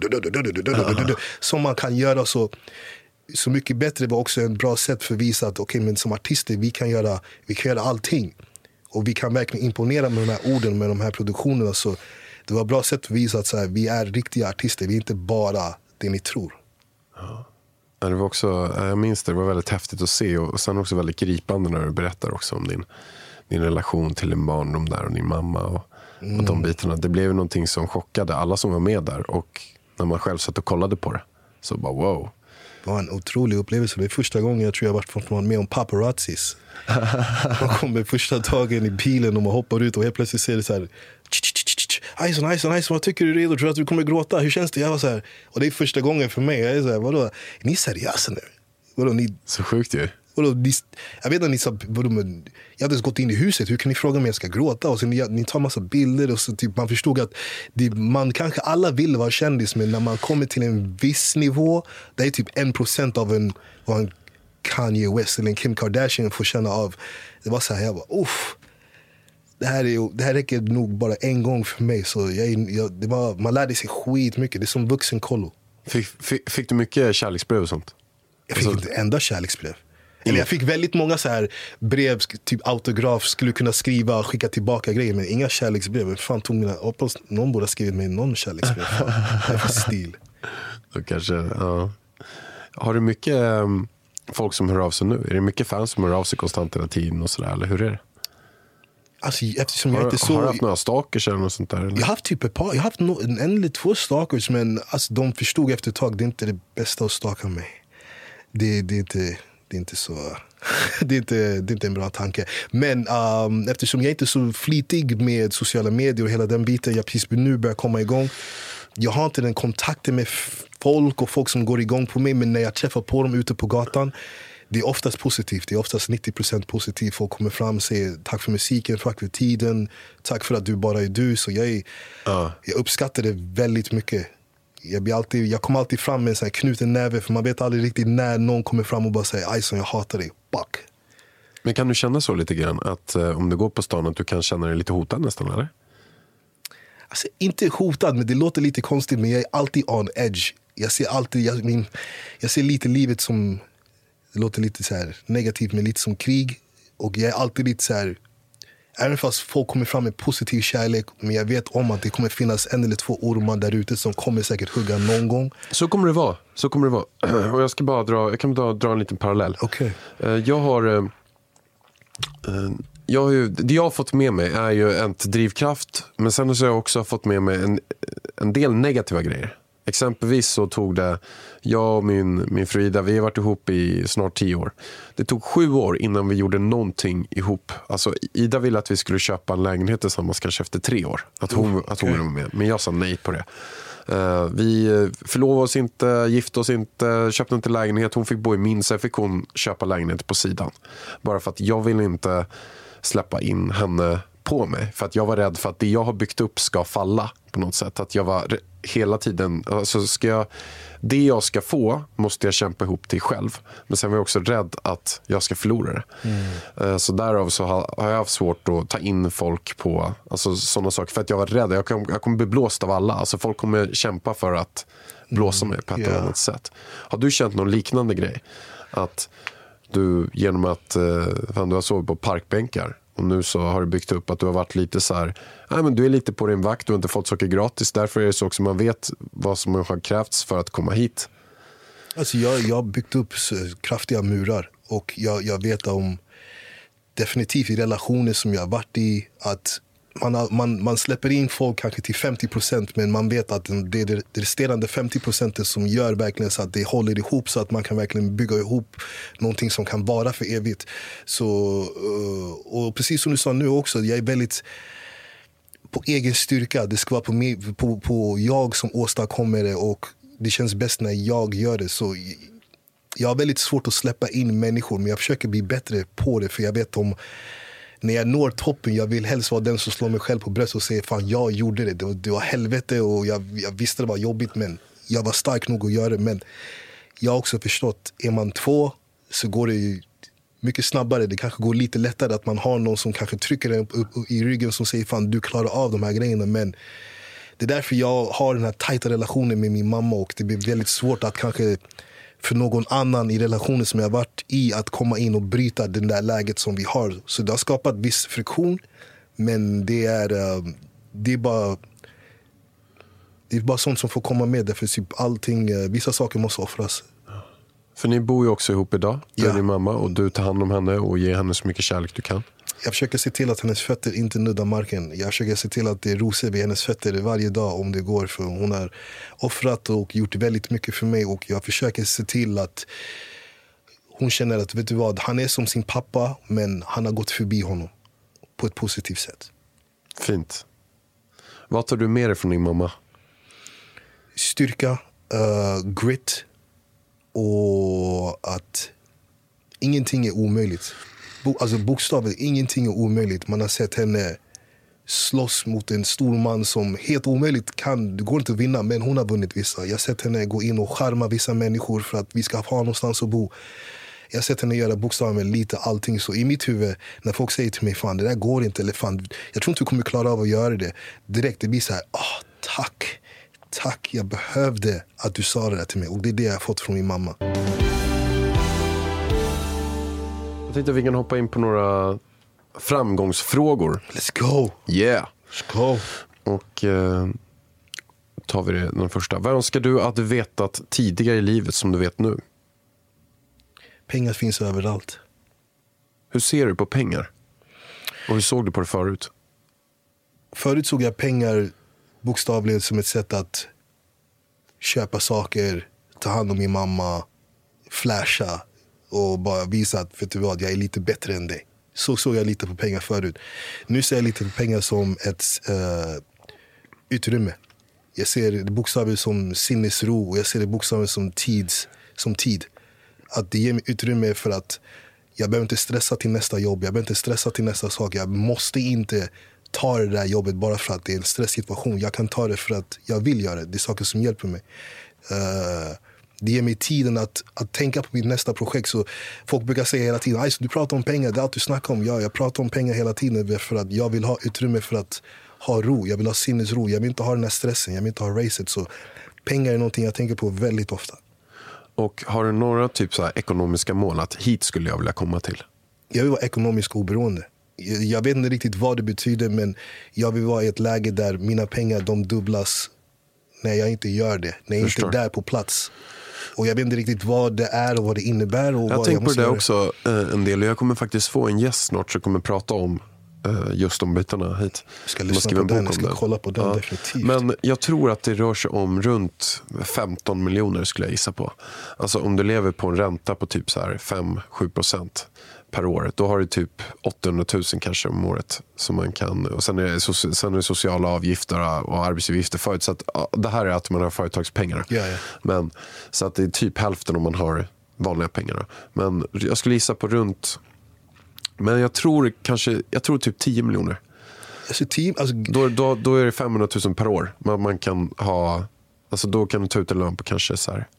som man kan göra så mycket bättre. Var också en bra sätt för att visa att okej, men som artister vi kan göra allting och vi kan verkligen imponera med de här orden, med de här produktionerna. Så det var ett bra sätt att visa att så här, vi är riktiga artister, vi är inte bara det ni tror. Ja, det var också, jag minns det var väldigt häftigt att se och sen också väldigt gripande när du berättar också om din relation till din barndom där och din mamma och de bitarna. Det blev någonting som chockade alla som var med där och när man själv satt och kollade på det så bara wow. Det var en otrolig upplevelse. Det är första gången jag tror jag varit med om paparazzis. Man kommer första dagen i bilen och man hoppar ut och helt plötsligt ser det så här Ison, vad tycker du är redo? Tror du att du kommer gråta? Hur känns det? Jag var så här, och det är första gången för mig. Jag är så här, vadå? Är ni seriösa nu? Vadå, ni... Så sjukt ju. Vadå, jag vet att ni sa, vadå, men jag hade gått in i huset. Hur kan ni fråga mig om jag ska gråta? Och så ni tar massa bilder och så typ, man förstod att man kanske alla vill vara kändis, men när man kommer till en viss nivå, det är typ 1% av vad en Kanye West eller en Kim Kardashian får känna av. Det var så här, jag bara, det här räcker nog bara en gång för mig. Så man lärde sig skitmycket. Det är som vuxenkollo. Fick du mycket kärleksbrev och sånt? Jag fick inte enda kärleksbrev. Eller jag fick väldigt många så här brev, typ autograf, skulle kunna skriva och skicka tillbaka grejer, men inga kärleksbrev. Fan tog mina, hoppas någon borde ha skrivit mig någon kärleksbrev. Det är för stil. Då kanske, ja. Har du mycket folk som hör av sig nu? Är det mycket fans som hör av sig konstant hela tiden och sådär, eller hur är det? Alltså, eftersom jag inte så... Har du haft några stalkers eller något sånt där? Eller? Jag har haft typ ett par, jag har haft en eller två stalkers, men alltså, de förstod efter ett tag, det är inte det bästa att stalka mig. Det är inte så... det är inte en bra tanke. Men eftersom jag inte är så flitig med sociala medier och hela den biten, jag precis nu börjar komma igång. Jag har inte den kontakten med folk och folk som går igång på mig, men när jag träffar på dem ute på gatan, det är oftast positivt. Det är oftast 90% positivt. Folk kommer fram och säger tack för musiken, tack för tiden, tack för att du bara är du. Så jag uppskattar det väldigt mycket. Jag kommer alltid fram med en sån här knuten näve, för man vet aldrig riktigt när någon kommer fram och bara säger Ison, jag hatar dig. Fuck. Men kan du känna så lite grann att om du går på stan att du kan känna dig lite hotad nästan, eller? Alltså, inte hotad, men det låter lite konstigt, men jag är alltid on edge. Jag ser lite livet som, det låter lite så här negativt, men lite som krig. Och jag är alltid lite så här, även fast folk kommer fram med positiv kärlek, men jag vet om att det kommer finnas en eller två ormar där ute som kommer säkert hugga någon gång. Så kommer det vara. Och jag kan dra en liten parallell. Okay. Det jag har fått med mig är ju en drivkraft, men sen så har jag också fått med mig en del negativa grejer. Exempelvis så tog det, jag och min fru Ida, vi har varit ihop i snart 10 år. Det tog 7 år innan vi gjorde någonting ihop. Alltså Ida ville att vi skulle köpa en lägenhet tillsammans kanske efter 3 år. Att hon ville vara med. Men jag sa nej på det. Vi förlovade oss inte, gifte oss inte, köpte inte lägenhet. Hon fick bo i min, så fick hon köpa lägenhet på sidan. Bara för att jag ville inte släppa in henne på mig. För att jag var rädd för att det jag har byggt upp ska falla på något sätt. Att jag var hela tiden, alltså det jag ska få måste jag kämpa ihop till själv. Men sen var jag också rädd att jag ska förlora det. Så därav så har jag haft svårt att ta in folk på alltså sådana saker. För att jag var rädd, jag kommer bli blåst av alla. Alltså folk kommer kämpa för att blåsa mig på ett eller annat sätt. Har du känt någon liknande grej? Att du genom att du har sovit på parkbänkar och nu så har du byggt upp att du har varit lite så här, nej men du är lite på din vakt, du har inte fått saker gratis, därför är det så också man vet vad som har krävts för att komma hit. Alltså jag har byggt upp kraftiga murar och jag vet om definitivt i relationer som jag har varit i att man släpper in folk kanske till 50%, men man vet att det är det resterande 50% som gör verkligen så att det håller ihop, så att man kan verkligen bygga ihop någonting som kan vara för evigt. Så, och precis som du sa nu också, jag är väldigt på egen styrka. Det ska vara på jag som åstadkommer det, och det känns bäst när jag gör det. Så jag har väldigt svårt att släppa in människor, men jag försöker bli bättre på det, för jag vet om när jag når toppen, jag vill helst vara den som slår mig själv på bröstet och säger fan, jag gjorde det. Det var helvete och jag visste det var jobbigt, men jag var stark nog att göra det. Men jag har också förstått, är man 2 så går det ju mycket snabbare. Det kanske går lite lättare att man har någon som kanske trycker en upp i ryggen som säger fan du klarar av de här grejerna. Men det är därför jag har den här tajta relationen med min mamma, och det blir väldigt svårt att kanske för någon annan i relationen som jag har varit i att komma in och bryta det där läget som vi har. Så det har skapat viss friktion, men det är bara sånt som får komma med. Därför typ allting, vissa saker måste offras. För ni bor ju också ihop idag, med din mamma, och du tar hand om henne och ger henne så mycket kärlek du kan. Jag försöker se till att hennes fötter inte nuddar marken. Jag försöker se till att det är rosor vid hennes fötter varje dag om det går. För hon har offrat och gjort väldigt mycket för mig. Och jag försöker se till att hon känner att, vet du vad, han är som sin pappa, men han har gått förbi honom på ett positivt sätt. Fint. Vad tar du med dig från din mamma? Styrka, grit, och att ingenting är omöjligt. Alltså bokstavligt, ingenting är omöjligt. Man har sett henne slåss mot en stor man som helt omöjligt det går inte att vinna, men hon har vunnit vissa. Jag har sett henne gå in och charma vissa människor för att vi ska ha någonstans att bo. Jag har sett henne göra bokstavligt lite allting. Så i mitt huvud, när folk säger till mig fan det där går inte, eller fan jag tror inte du kommer klara av att göra det, direkt det blir så här, tack, jag behövde att du sa det där till mig. Och det är det jag har fått från min mamma. Jag tänkte att vi kan hoppa in på några framgångsfrågor. Let's go! Yeah! Let's go! Och tar vi den första. Vad önskar du att du vetat tidigare i livet som du vet nu? Pengar finns överallt. Hur ser du på pengar? Och hur såg du på det förut? Förut såg jag pengar bokstavligen som ett sätt att köpa saker, ta hand om min mamma, flasha och bara visa att, vet du vad, jag är lite bättre än dig. Så såg jag lite på pengar förut. Nu ser jag lite på pengar som ett utrymme. Jag ser det bokstavligen som sinnesro, och jag ser det bokstavligen som tid. Att det ger mig utrymme för att jag behöver inte stressa till nästa jobb, jag behöver inte stressa till nästa sak. Jag måste inte ta det där jobbet bara för att det är en stresssituation. Jag kan ta det för att jag vill göra det. Det är saker som hjälper mig. Det ger mig tiden att tänka på mitt nästa projekt. Så folk brukar säga hela tiden, du pratar om pengar, det är allt du snackar om. Ja, jag pratar om pengar hela tiden för att jag vill ha utrymme för att ha ro. Jag vill ha sinnesro. Jag vill inte ha den här stressen. Jag vill inte ha racet. Så pengar är någonting jag tänker på väldigt ofta. Och har du några typ så här ekonomiska mål att hit skulle jag vilja komma till? Jag vill vara ekonomiskt oberoende. Jag vet inte riktigt vad det betyder, men jag vill vara i ett läge där mina pengar de dubblas när jag inte gör det. När jag inte är där på plats. Och jag vet inte riktigt vad det är och vad det innebär. Och jag tänker på det också en del. Jag kommer faktiskt få en gäst snart som kommer prata om just de bitarna hit. Jag ska lyssna på den, jag ska kolla på den definitivt. Men jag tror att det rör sig om runt 15 miljoner skulle jag gissa på. Alltså om du lever på en ränta på typ så här 5-7% per år, då har du typ 800 000 kanske om året som man kan, och sen är det sociala avgifter och arbetsavgifter förut, så att det här är att man har företagspengar. Ja. Men så att det är typ hälften om man har vanliga pengar. Men jag skulle gissa på runt, men jag tror typ 10 miljoner. Alltså 10, alltså... Då är det 500 000 per år. Man kan ha, alltså då kan du ta ut en lön på kanske så här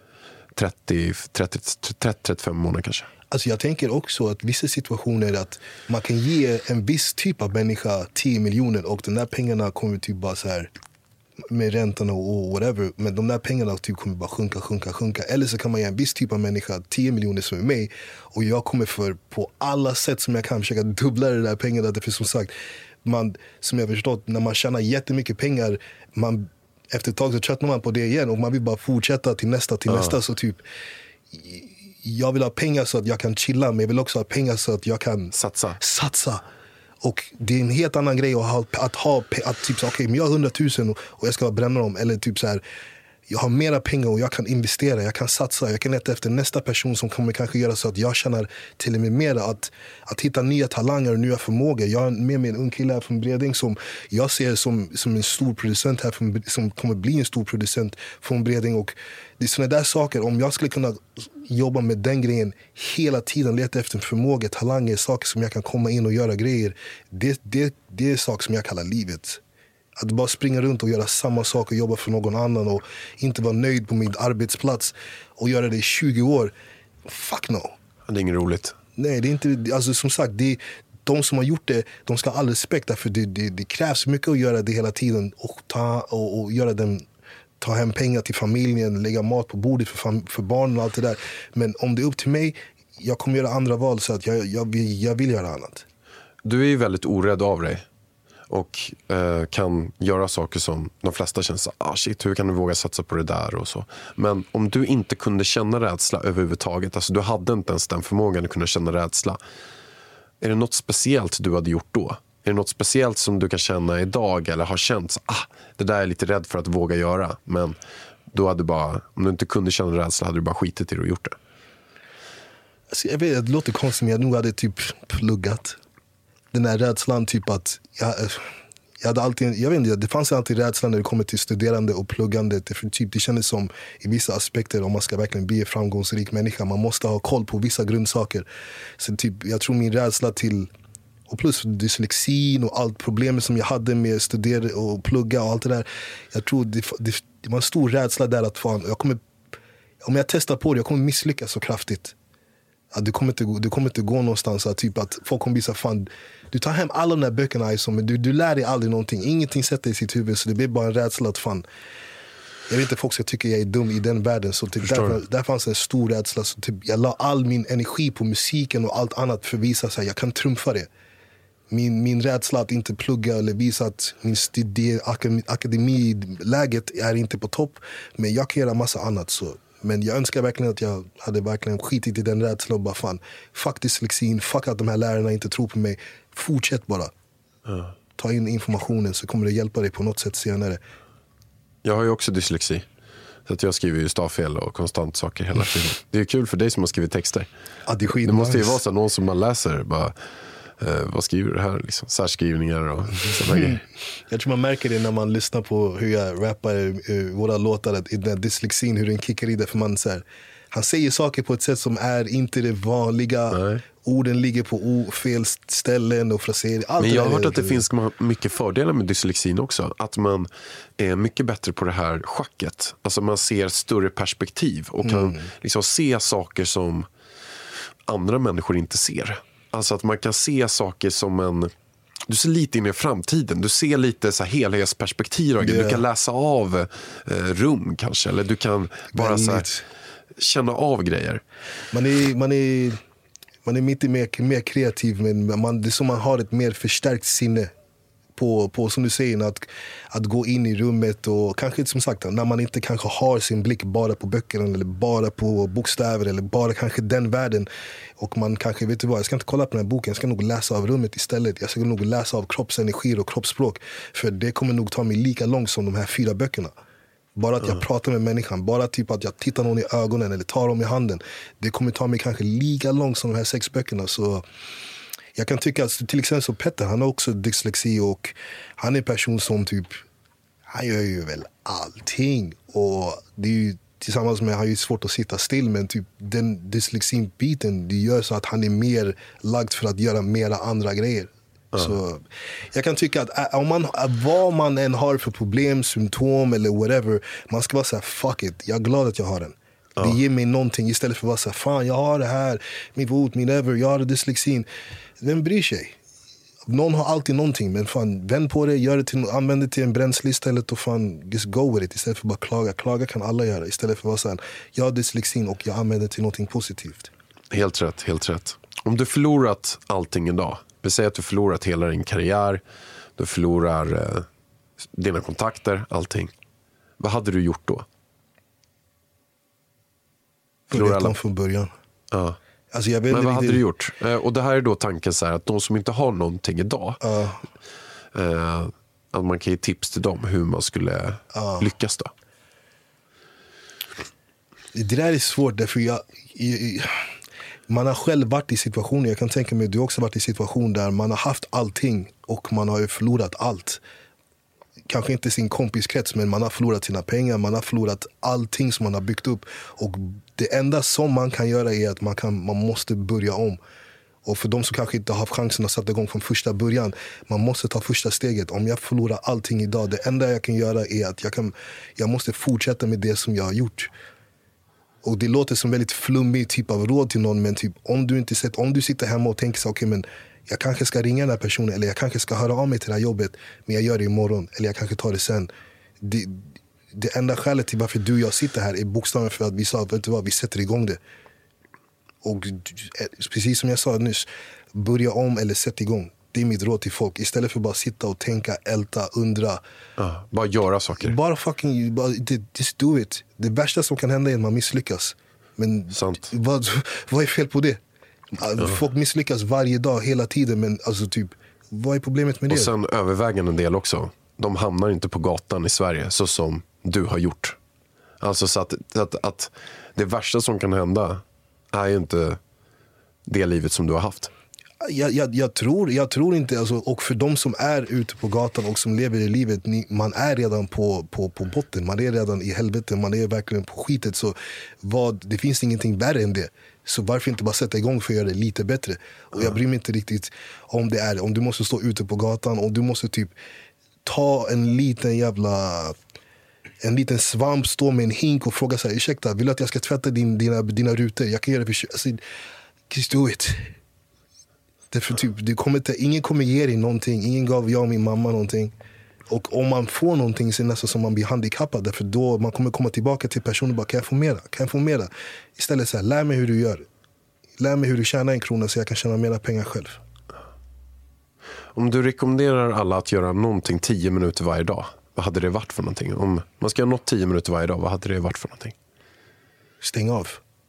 30-35 månader kanske. Alltså jag tänker också att vissa situationer att man kan ge en viss typ av människa 10 miljoner och de där pengarna kommer typ bara så här med räntorna och whatever, men de där pengarna typ kommer bara sjunka. Eller så kan man ge en viss typ av människa 10 miljoner som är mig, och jag kommer för på alla sätt som jag kan försöka dubbla det där pengarna. Därför som sagt, som jag förstått, när man tjänar jättemycket pengar, efter ett tag så tröttnar man på det igen och man vill bara fortsätta till nästa. Så typ jag vill ha pengar så att jag kan chilla, men jag vill också ha pengar så att jag kan satsa. Och det är en helt annan grej att typ så, okej, men jag har 100 000 och jag ska bränna dem. Eller typ så här, jag har mera pengar och jag kan investera, jag kan satsa. Jag kan leta efter nästa person som kommer kanske göra så att jag känner till och med mera att hitta nya talanger och nya förmågor. Jag har med mig en ung kille här från Bredäng som jag ser som en stor producent här, som kommer bli en stor producent från Bredäng. Och det är sådana där saker, om jag skulle kunna jobba med den grejen hela tiden, leta efter förmågor, talanger, saker som jag kan komma in och göra grejer. Det är saker som jag kallar livet. Att bara springa runt och göra samma sak och jobba för någon annan och inte vara nöjd på min arbetsplats och göra det i 20 år. Fuck no. Det är inget roligt. Nej, det är inte, alltså som sagt, de som har gjort det, de ska ha all respekt, för det krävs mycket att göra det hela tiden och göra dem, ta hem pengar till familjen, lägga mat på bordet för barnen och allt det där. Men om det är upp till mig, jag kommer göra andra val, så att jag vill göra annat. Du är ju väldigt orädd av dig och kan göra saker som de flesta känner så, shit, hur kan du våga satsa på det där och så. Men om du inte kunde känna rädsla överhuvudtaget, alltså du hade inte ens den förmågan att kunna känna rädsla, är det något speciellt du hade gjort då? Är det något speciellt som du kan känna idag eller har känt, det där är lite rädd för att våga göra, men då hade bara, om du inte kunde känna rädsla hade du bara skitit i det och gjort det? Alltså, jag vet, det låter konstigt, men jag nog hade typ pluggat. Den här rädslan, typ att jag hade alltid, jag vet inte, det fanns alltid rädslan när det kommer till studerande och pluggande. Det kändes som i vissa aspekter, om man ska verkligen bli en framgångsrik människa, man måste ha koll på vissa grundsaker. Så typ, jag tror min rädsla till, och plus dyslexin och allt problemet som jag hade med studera och plugga och allt det där, jag tror det var en stor rädsla där att fan, om jag testar på det, jag kommer misslyckas så kraftigt. Att det kommer inte gå någonstans, att typ att folk kommer bli så, fan, du tar hem alla de här böckerna, men du lär dig aldrig någonting, ingenting sätter i sitt huvud, så det blir bara en rädsla att fan, jag vet inte, folk ska tycka jag är dum i den världen, så typ där fanns en stor rädsla, så typ jag la all min energi på musiken och allt annat för att visa sig jag kan trumfa det. Min rädsla att inte plugga eller visa att min akademiläget är inte på topp, men jag kan göra massa annat, så. Men jag önskar verkligen att jag hade verkligen skitit i den rädslan och bara fan, fuck dyslexin, fuck att de här lärarna inte tror på mig. Fortsätt bara. Ta in informationen, så kommer det hjälpa dig på något sätt senare. Jag har ju också dyslexi. Så att jag skriver ju stavfel och konstant saker hela tiden. Det är kul för dig som har skrivit texter. Ja, det måste ju vara så, någon som man läser bara, vad skriver du här? Liksom, särskrivningar och sådana grejer. Jag tror man märker det när man lyssnar på hur jag rappar våra låtar, att i den dyslexin, hur den kickar i det. För man, så här, han säger saker på ett sätt som är inte det vanliga. Nej. Orden ligger på fel ställen och frasering. Men jag har hört att det finns mycket fördelar med dyslexin också. Att man är mycket bättre på det här schacket. Alltså man ser större perspektiv och kan liksom se saker som andra människor inte ser. Alltså att man kan se saker som du ser lite in i framtiden. Du ser lite så här helhetsperspektiv. Du kan läsa av rum kanske. Eller du kan bara så här, känna av grejer. Man är mycket mer kreativ, men det är som man har ett mer förstärkt sinne på som du säger, att gå in i rummet, och kanske som sagt när man inte kanske har sin blick bara på böckerna eller bara på bokstäver eller bara kanske den världen, och man kanske, vet du vad, jag ska inte kolla på den här boken, jag ska nog läsa av rummet istället, jag ska nog läsa av kroppsenergi och kroppsspråk, för det kommer nog ta mig lika långt som de här 4 böckerna. Bara att jag pratar med människan, bara typ att jag tittar någon i ögonen eller tar dem i handen, det kommer ta mig kanske lika långt som de här 6 böckerna. Så jag kan tycka att till exempel så Petter, han har också dyslexi, och han är en person som typ, han gör ju väl allting, och det är ju tillsammans med, han har ju svårt att sitta still, men typ den dyslexin-biten, det gör så att han är mer lagd för att göra mera andra grejer. Så jag kan tycka att vad man än har för problem, symptom eller whatever, man ska vara så här, fuck it, jag är glad att jag har den. Det ger mig någonting, istället för att vara så här, fan jag har det här, min fot, min ever, jag har dyslexin. Vem bryr sig? Någon har alltid någonting, men fan, vänd på det, använd det till en bränsle istället, och fan, just go with it, istället för att bara klaga. Klaga kan alla göra, istället för att vara så här, jag har dyslexin och jag använder det till någonting positivt. Helt rätt, helt rätt. Om du förlorat allting idag, vi säger att du förlorat hela din karriär, du förlorar dina kontakter, allting. Vad hade du gjort då? Börja från början. Ja. Alltså men vad hade du gjort? Och det här är då tanken så här, att de som inte har någonting idag, att man kan ge tips till dem hur man skulle lyckas då. Det där är svårt, därför man har själv varit i situationer, jag kan tänka mig att du också varit i situation där man har haft allting och man har ju förlorat allt. Kanske inte sin kompiskrets, men man har förlorat sina pengar, man har förlorat allting som man har byggt upp, och det enda som man kan göra är att man måste börja om. Och för de som kanske inte har haft chansen att sätta igång från första början, man måste ta första steget. Om jag förlorar allting idag, det enda jag kan göra är att jag måste fortsätta med det som jag har gjort. Och det låter som väldigt flummig typ av råd till någon, men typ om du sitter hemma och tänker så okej, men jag kanske ska ringa den här personen, eller jag kanske ska höra av mig till det här jobbet, men jag gör det imorgon, eller jag kanske tar det sen. Det enda skälet till varför du och jag sitter här är bokstavligen för att vi sa, vet du vad, vi sätter igång det. Och precis som jag sa nyss, börja om eller sätt igång. Det är mitt råd till folk. Istället för bara sitta och tänka, älta, undra. Bara göra saker. Bara just do it. Det värsta som kan hända är att man misslyckas. Men vad är fel på det? Folk misslyckas varje dag, hela tiden. Men alltså typ, vad är problemet med det? Och sen övervägande en del också. De hamnar inte på gatan i Sverige så som du har gjort. Alltså så att det värsta som kan hända är ju inte det livet som du har haft. Jag tror inte, alltså, och för de som är ute på gatan och som lever i livet, man är redan på botten, man är redan i helvete, man är verkligen på skitet, så det finns ingenting värre än det. Så varför inte bara sätta igång för att göra det lite bättre? Och jag bryr mig inte riktigt om du måste stå ute på gatan och du måste typ ta en liten svamp, stå med en hink och fråga så här, ursäkta, vill du att jag ska tvätta dina rutor? Jag kan göra det för just do it. Därför typ, ingen kommer ge dig någonting. Ingen gav jag och min mamma någonting. Och om man får någonting så är det nästan som man blir handikappad. Därför då man kommer komma tillbaka till personen och bara, kan jag få mera? Istället så här, lär mig hur du gör. Lär mig hur du tjänar 1 krona så jag kan tjäna mera pengar själv. Om du rekommenderar alla att göra någonting 10 minuter varje dag, vad hade det varit för någonting? Om man ska göra något 10 minuter varje dag, vad hade det varit för någonting? Stäng av.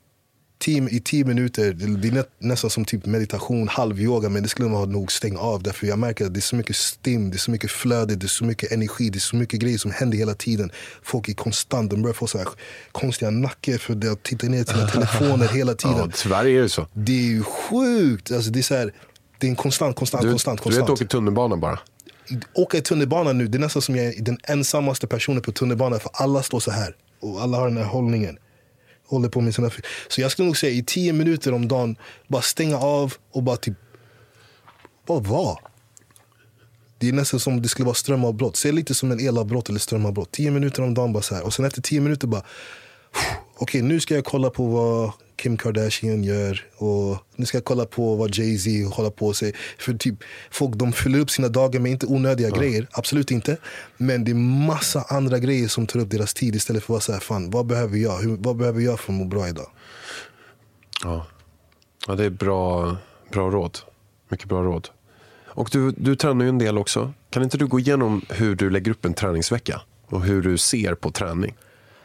I 10 minuter, det är nästan som typ meditation, halvyoga, men det skulle man nog stänga av. Därför jag märker att det är så mycket stim, det är så mycket flöde, det är så mycket energi, det är så mycket grejer som händer hela tiden. Folk är konstant, de börjar få så här konstiga nackor för att titta ner till sina telefoner hela tiden. Ja, tyvärr är det så. Det är ju sjukt, alltså det är så här, det är en konstant. Du vet åka tunnelbana bara. Åka i tunnelbana nu, det är nästan som jag är den ensammaste personen på tunnelbanan, för alla står så här och alla har den här hållningen. Håller på med sina... Så jag skulle nog säga i 10 minuter om dagen, bara stänga av och bara typ, bara vara. Det är nästan som det skulle vara strömavbrott. Se lite som en elavbrott eller strömavbrott. 10 minuter om dagen bara så här. Och sen efter 10 minuter bara, okej, nu ska jag kolla på vad Kim Kardashian gör, och nu ska jag kolla på vad Jay-Z håller på sig. För typ, folk, de fyller upp sina dagar med inte onödiga grejer, absolut inte. Men det är massa andra grejer som tar upp deras tid istället för att vara så här, fan, vad behöver jag för att må bra idag? Ja, det är bra råd. Mycket bra råd. Och du tränar ju en del också. Kan inte du gå igenom hur du lägger upp en träningsvecka och hur du ser på träning?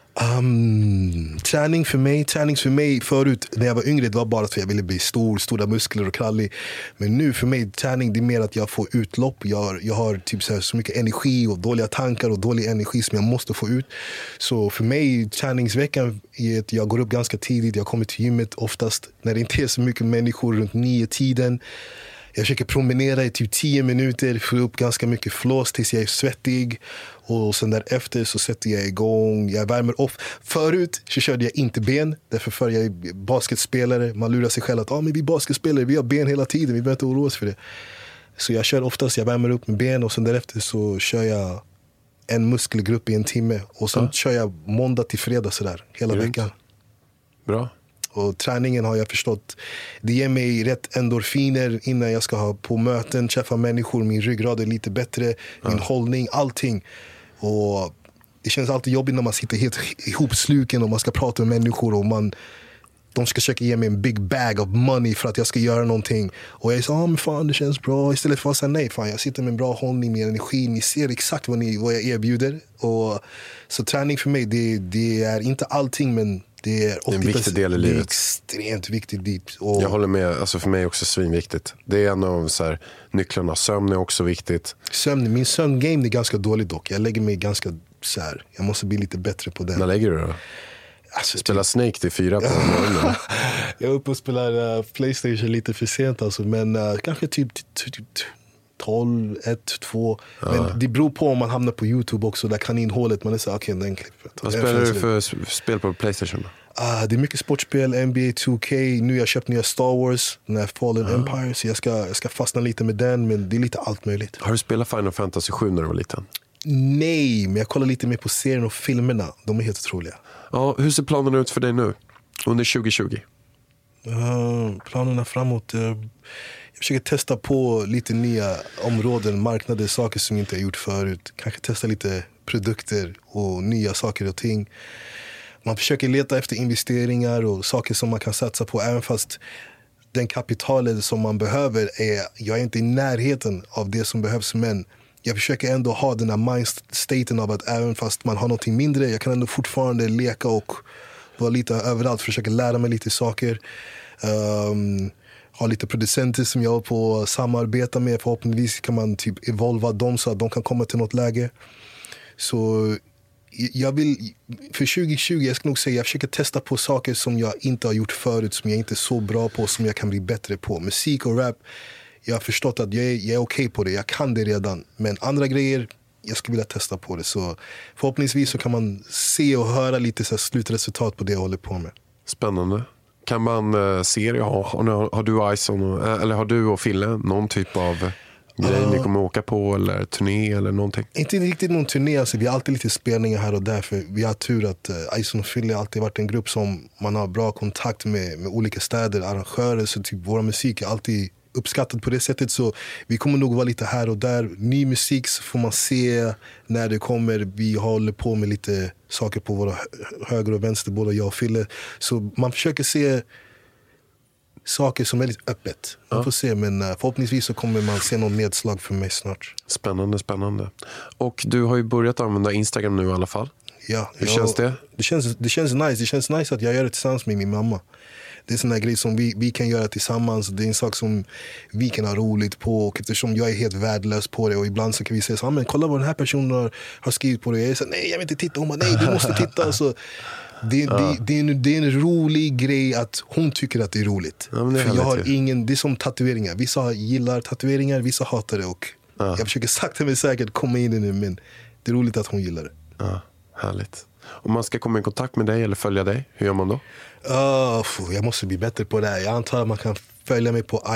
Träning för mig förut när jag var yngre, det var bara för att jag ville bli stora muskler och krallig. Men nu för mig, träning, det är mer att jag får utlopp. Jag har typ så mycket energi och dåliga tankar och dålig energi som jag måste få ut. Så för mig, träningsveckan är att jag går upp ganska tidigt. Jag kommer till gymmet oftast när det inte är så mycket människor, runt 9-tiden. Jag försöker promenera i typ 10 minuter, få upp ganska mycket flås tills jag är svettig. Och sen därefter så sätter jag igång, jag värmer upp. Förut så körde jag inte ben, därför för jag är basketspelare. Man lurar sig själv att men vi är basketspelare, vi har ben hela tiden, vi behöver inte oroa oss för det. Så jag kör oftast, jag värmer upp med ben och sen därefter så kör jag en muskelgrupp i 1 timme. Och sen kör jag måndag till fredag sådär, hela veckan. Bra. Och träningen har jag förstått, det ger mig rätt endorfiner innan jag ska ha på möten, träffa människor, min ryggrad är lite bättre, min hållning, allting. Och det känns alltid jobbigt när man sitter helt ihopsluken och man ska prata med människor och de ska försöka ge mig en big bag of money för att jag ska göra någonting. Och jag säger, men fan, det känns bra. Istället för att säga nej, fan, jag sitter med en bra hållning, med energi. Ni ser exakt vad jag erbjuder. Och så träning för mig, det är inte allting, men det är en viktig del i livet. Det är extremt viktigt. Och jag håller med, alltså för mig är också svinviktigt. Det är en av så här, nycklarna. Sömn är också viktigt. Min sömngame är ganska dålig dock. Jag lägger mig ganska så här, jag måste bli lite bättre på det. När lägger du då? Alltså, spelar Snake till 4 på morgonen. Jag är uppe och spelar PlayStation lite för sent alltså, men kanske typ 12, 1, 2. Men det beror på om man hamnar på YouTube också, där kaninhålet, man är så okej, den klipper. Vad spelar du för spel på PlayStation då? Det är mycket sportspel, NBA 2K. Nu har jag köpt nya Star Wars, den här Fallen Empire, så jag ska fastna lite med den, men det är lite allt möjligt. Har du spelat Final Fantasy 7 när du var liten? Nej, men jag kollar lite mer på serien och filmerna. De är helt otroliga. Ja, hur ser planen ut för dig nu? Under 2020? Planerna framåt. Jag försöker testa på lite nya områden, marknader, saker som jag inte har gjort förut. Kanske testa lite produkter och nya saker och ting. Man försöker leta efter investeringar och saker som man kan satsa på, även fast den kapitalet som man behöver jag är inte i närheten av det som behövs, men jag försöker ändå ha den här mindstaten av att även fast man har någonting mindre, jag kan ändå fortfarande leka och vara lite överallt, försöka lära mig lite saker. Ha lite producenter som jag på samarbeta med. Förhoppningsvis kan man typ evolva dem så att de kan komma till något läge. Så jag vill, för 2020, jag ska nog säga, jag försöker testa på saker som jag inte har gjort förut, som jag inte är så bra på, som jag kan bli bättre på. Musik och rap, jag har förstått att jag är okej på det, jag kan det redan. Men andra grejer, jag skulle vilja testa på det. Så förhoppningsvis så kan man se och höra lite så här slutresultat på det jag håller på med. Spännande. Kan man se det? Har du Ison eller har du och Fille någon typ av grej ni kommer åka på, eller turné eller någonting? Inte riktigt någon turné, alltså, vi har alltid lite spelningar här och där, för vi har tur att Ison och Fille har alltid varit en grupp som man har bra kontakt med olika städer, arrangörer, så typ våra musik är alltid uppskattat på det sättet, så vi kommer nog vara lite här och där. Ny musik så får man se när det kommer. Vi håller på med lite saker på våra höger och vänster, både jag och Fille, så man försöker se saker som är lite öppet. Man får se, men förhoppningsvis så kommer man se någon nedslag för mig snart. Spännande. Och du har ju börjat använda Instagram nu i alla fall. Ja. Hur känns det? Det känns nice. Det känns nice att jag gör det tillsammans med min mamma. Det är en sån här grej som vi kan göra tillsammans. Det är en sak som vi kan ha roligt på. Och eftersom jag är helt värdelös på det, och ibland så kan vi säga så, men kolla vad den här personen har skrivit på det. Jag säger, nej jag vill inte titta. Hon bara, nej du måste titta. Så det är en rolig grej att hon tycker att det är roligt. Ja, det är för jag har ingen, det är som tatueringar. Vissa gillar tatueringar, vissa hatar det. Och jag försöker sakta men säkert komma in i det, men det är roligt att hon gillar det. Ja, härligt. Om man ska komma i kontakt med dig eller följa dig, hur gör man då? Jag måste bli bättre på det här. Jag antar att man kan följa mig på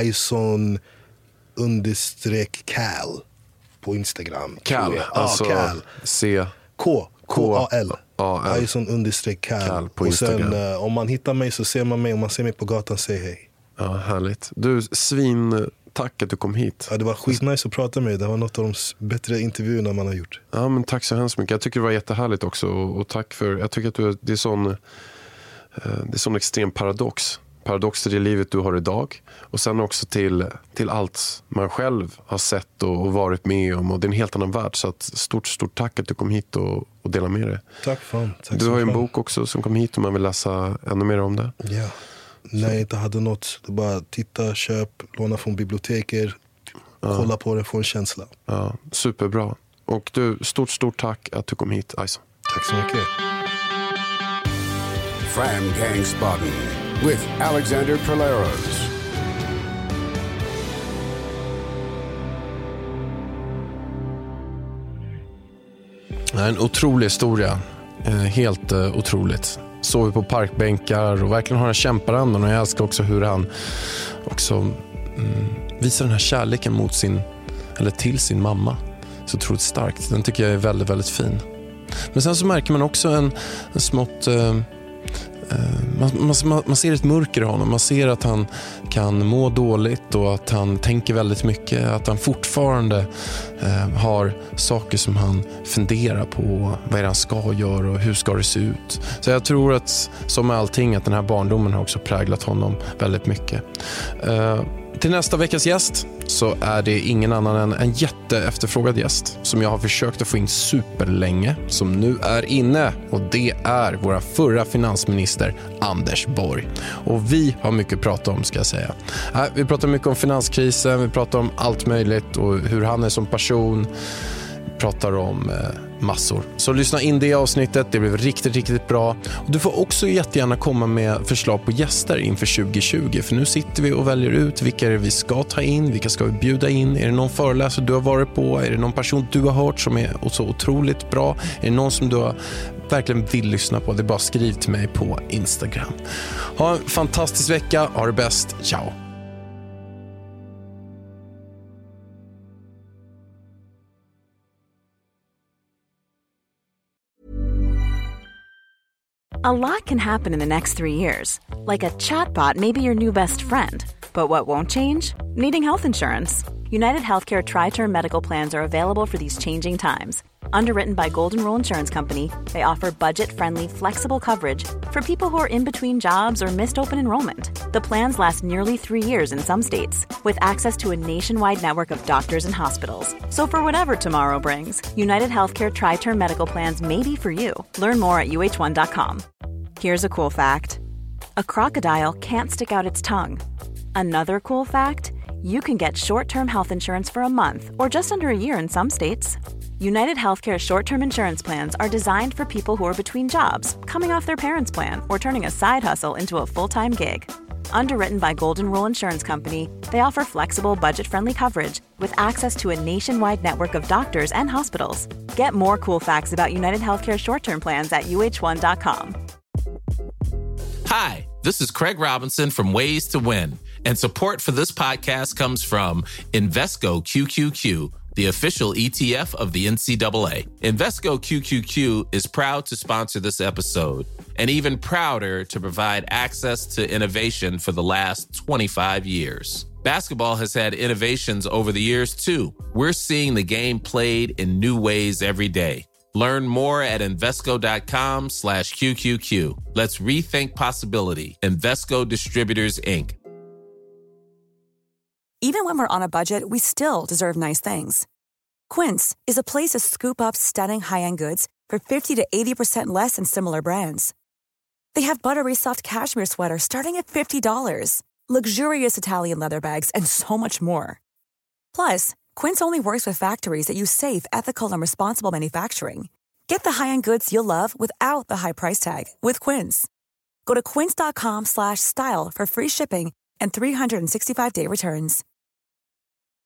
Ison_Cal på Instagram. Cal, alltså Cal. K-A-L. Ison_Cal på Instagram. Och sen om man hittar mig så ser man mig. Om man ser mig på gatan, säg hej. Ja, härligt. Du, tack att du kom hit. Ja, det var skitnice att prata med dig. Det var något av de bättre intervjuerna man har gjort. Ja, men tack så hemskt mycket. Jag tycker det var jättehärligt också. Och tack för, jag tycker att det är sån extrem paradox till det livet du har idag, och sen också till allt man själv har sett och varit med om, och det är en helt annan värld, så att stort tack att du kom hit och delade med dig. Tack fan. Du har ju en bok också som kom hit, om man vill läsa ännu mer om det. Ja. När jag inte hade något, då bara titta, köp, låna från biblioteker, kolla på det, få en känsla. Ja, superbra. Och du, stort tack att du kom hit, Ison. Tack så mycket. Fram Gangsbaden with Alexander Polaros. En otrolig historia. Helt otroligt. Sover på parkbänkar och verkligen har en kämparandan, och jag älskar också hur han också visar den här kärleken till sin mamma. Så otroligt starkt. Den tycker jag är väldigt, väldigt fin. Men sen så märker man också en smått man ser ett mörker i honom. Man ser att han kan må dåligt och att han tänker väldigt mycket, att han fortfarande har saker som han funderar på. Vad är det han ska göra och hur ska det se ut? Så jag tror att, som med allting, att den här barndomen har också präglat honom väldigt mycket. Till nästa veckas gäst så är det ingen annan än en jätteefterfrågad gäst som jag har försökt att få in superlänge, som nu är inne, och det är vår förra finansminister Anders Borg. Och vi har mycket att prata om, ska jag säga. Vi pratar mycket om finanskrisen, vi pratar om allt möjligt och hur han är som person. Vi pratar om massor. Så lyssna in det avsnittet, det blev riktigt, riktigt bra. Och du får också jättegärna komma med förslag på gäster inför 2020. För nu sitter vi och väljer ut vilka vi ska ta in, vilka ska vi bjuda in. Är det någon föreläsare du har varit på? Är det någon person du har hört som är så otroligt bra? Är det någon som du verkligen vill lyssna på? Det är bara skriv till mig på Instagram. Ha en fantastisk vecka, ha det bäst, ciao! A lot can happen in the next 3 years. Like a chatbot may be your new best friend. But what won't change? Needing health insurance. United Healthcare Tri-Term Medical Plans are available for these changing times. Underwritten by Golden Rule Insurance Company, they offer budget-friendly, flexible coverage for people who are in between jobs or missed open enrollment. The plans last nearly 3 years in some states, with access to a nationwide network of doctors and hospitals. So for whatever tomorrow brings, United Healthcare Tri-Term Medical Plans may be for you. Learn more at uh1.com. Here's a cool fact. A crocodile can't stick out its tongue. Another cool fact, you can get short-term health insurance for a month or just under a year in some states. United Healthcare short-term insurance plans are designed for people who are between jobs, coming off their parents' plan, or turning a side hustle into a full-time gig. Underwritten by Golden Rule Insurance Company, they offer flexible, budget-friendly coverage with access to a nationwide network of doctors and hospitals. Get more cool facts about United Healthcare short-term plans at uh1.com. Hi, this is Craig Robinson from Ways to Win, and support for this podcast comes from Invesco QQQ, the official ETF of the NCAA. Invesco QQQ is proud to sponsor this episode, and even prouder to provide access to innovation for the last 25 years. Basketball has had innovations over the years, too. We're seeing the game played in new ways every day. Learn more at Invesco.com/QQQ. Let's rethink possibility. Invesco Distributors, Inc. Even when we're on a budget, we still deserve nice things. Quince is a place to scoop up stunning high-end goods for 50 to 80% less than similar brands. They have buttery soft cashmere sweaters starting at $50, luxurious Italian leather bags, and so much more. Plus, Quince only works with factories that use safe, ethical, and responsible manufacturing. Get the high-end goods you'll love without the high price tag with Quince. Go to quince.com/style for free shipping and 365-day returns.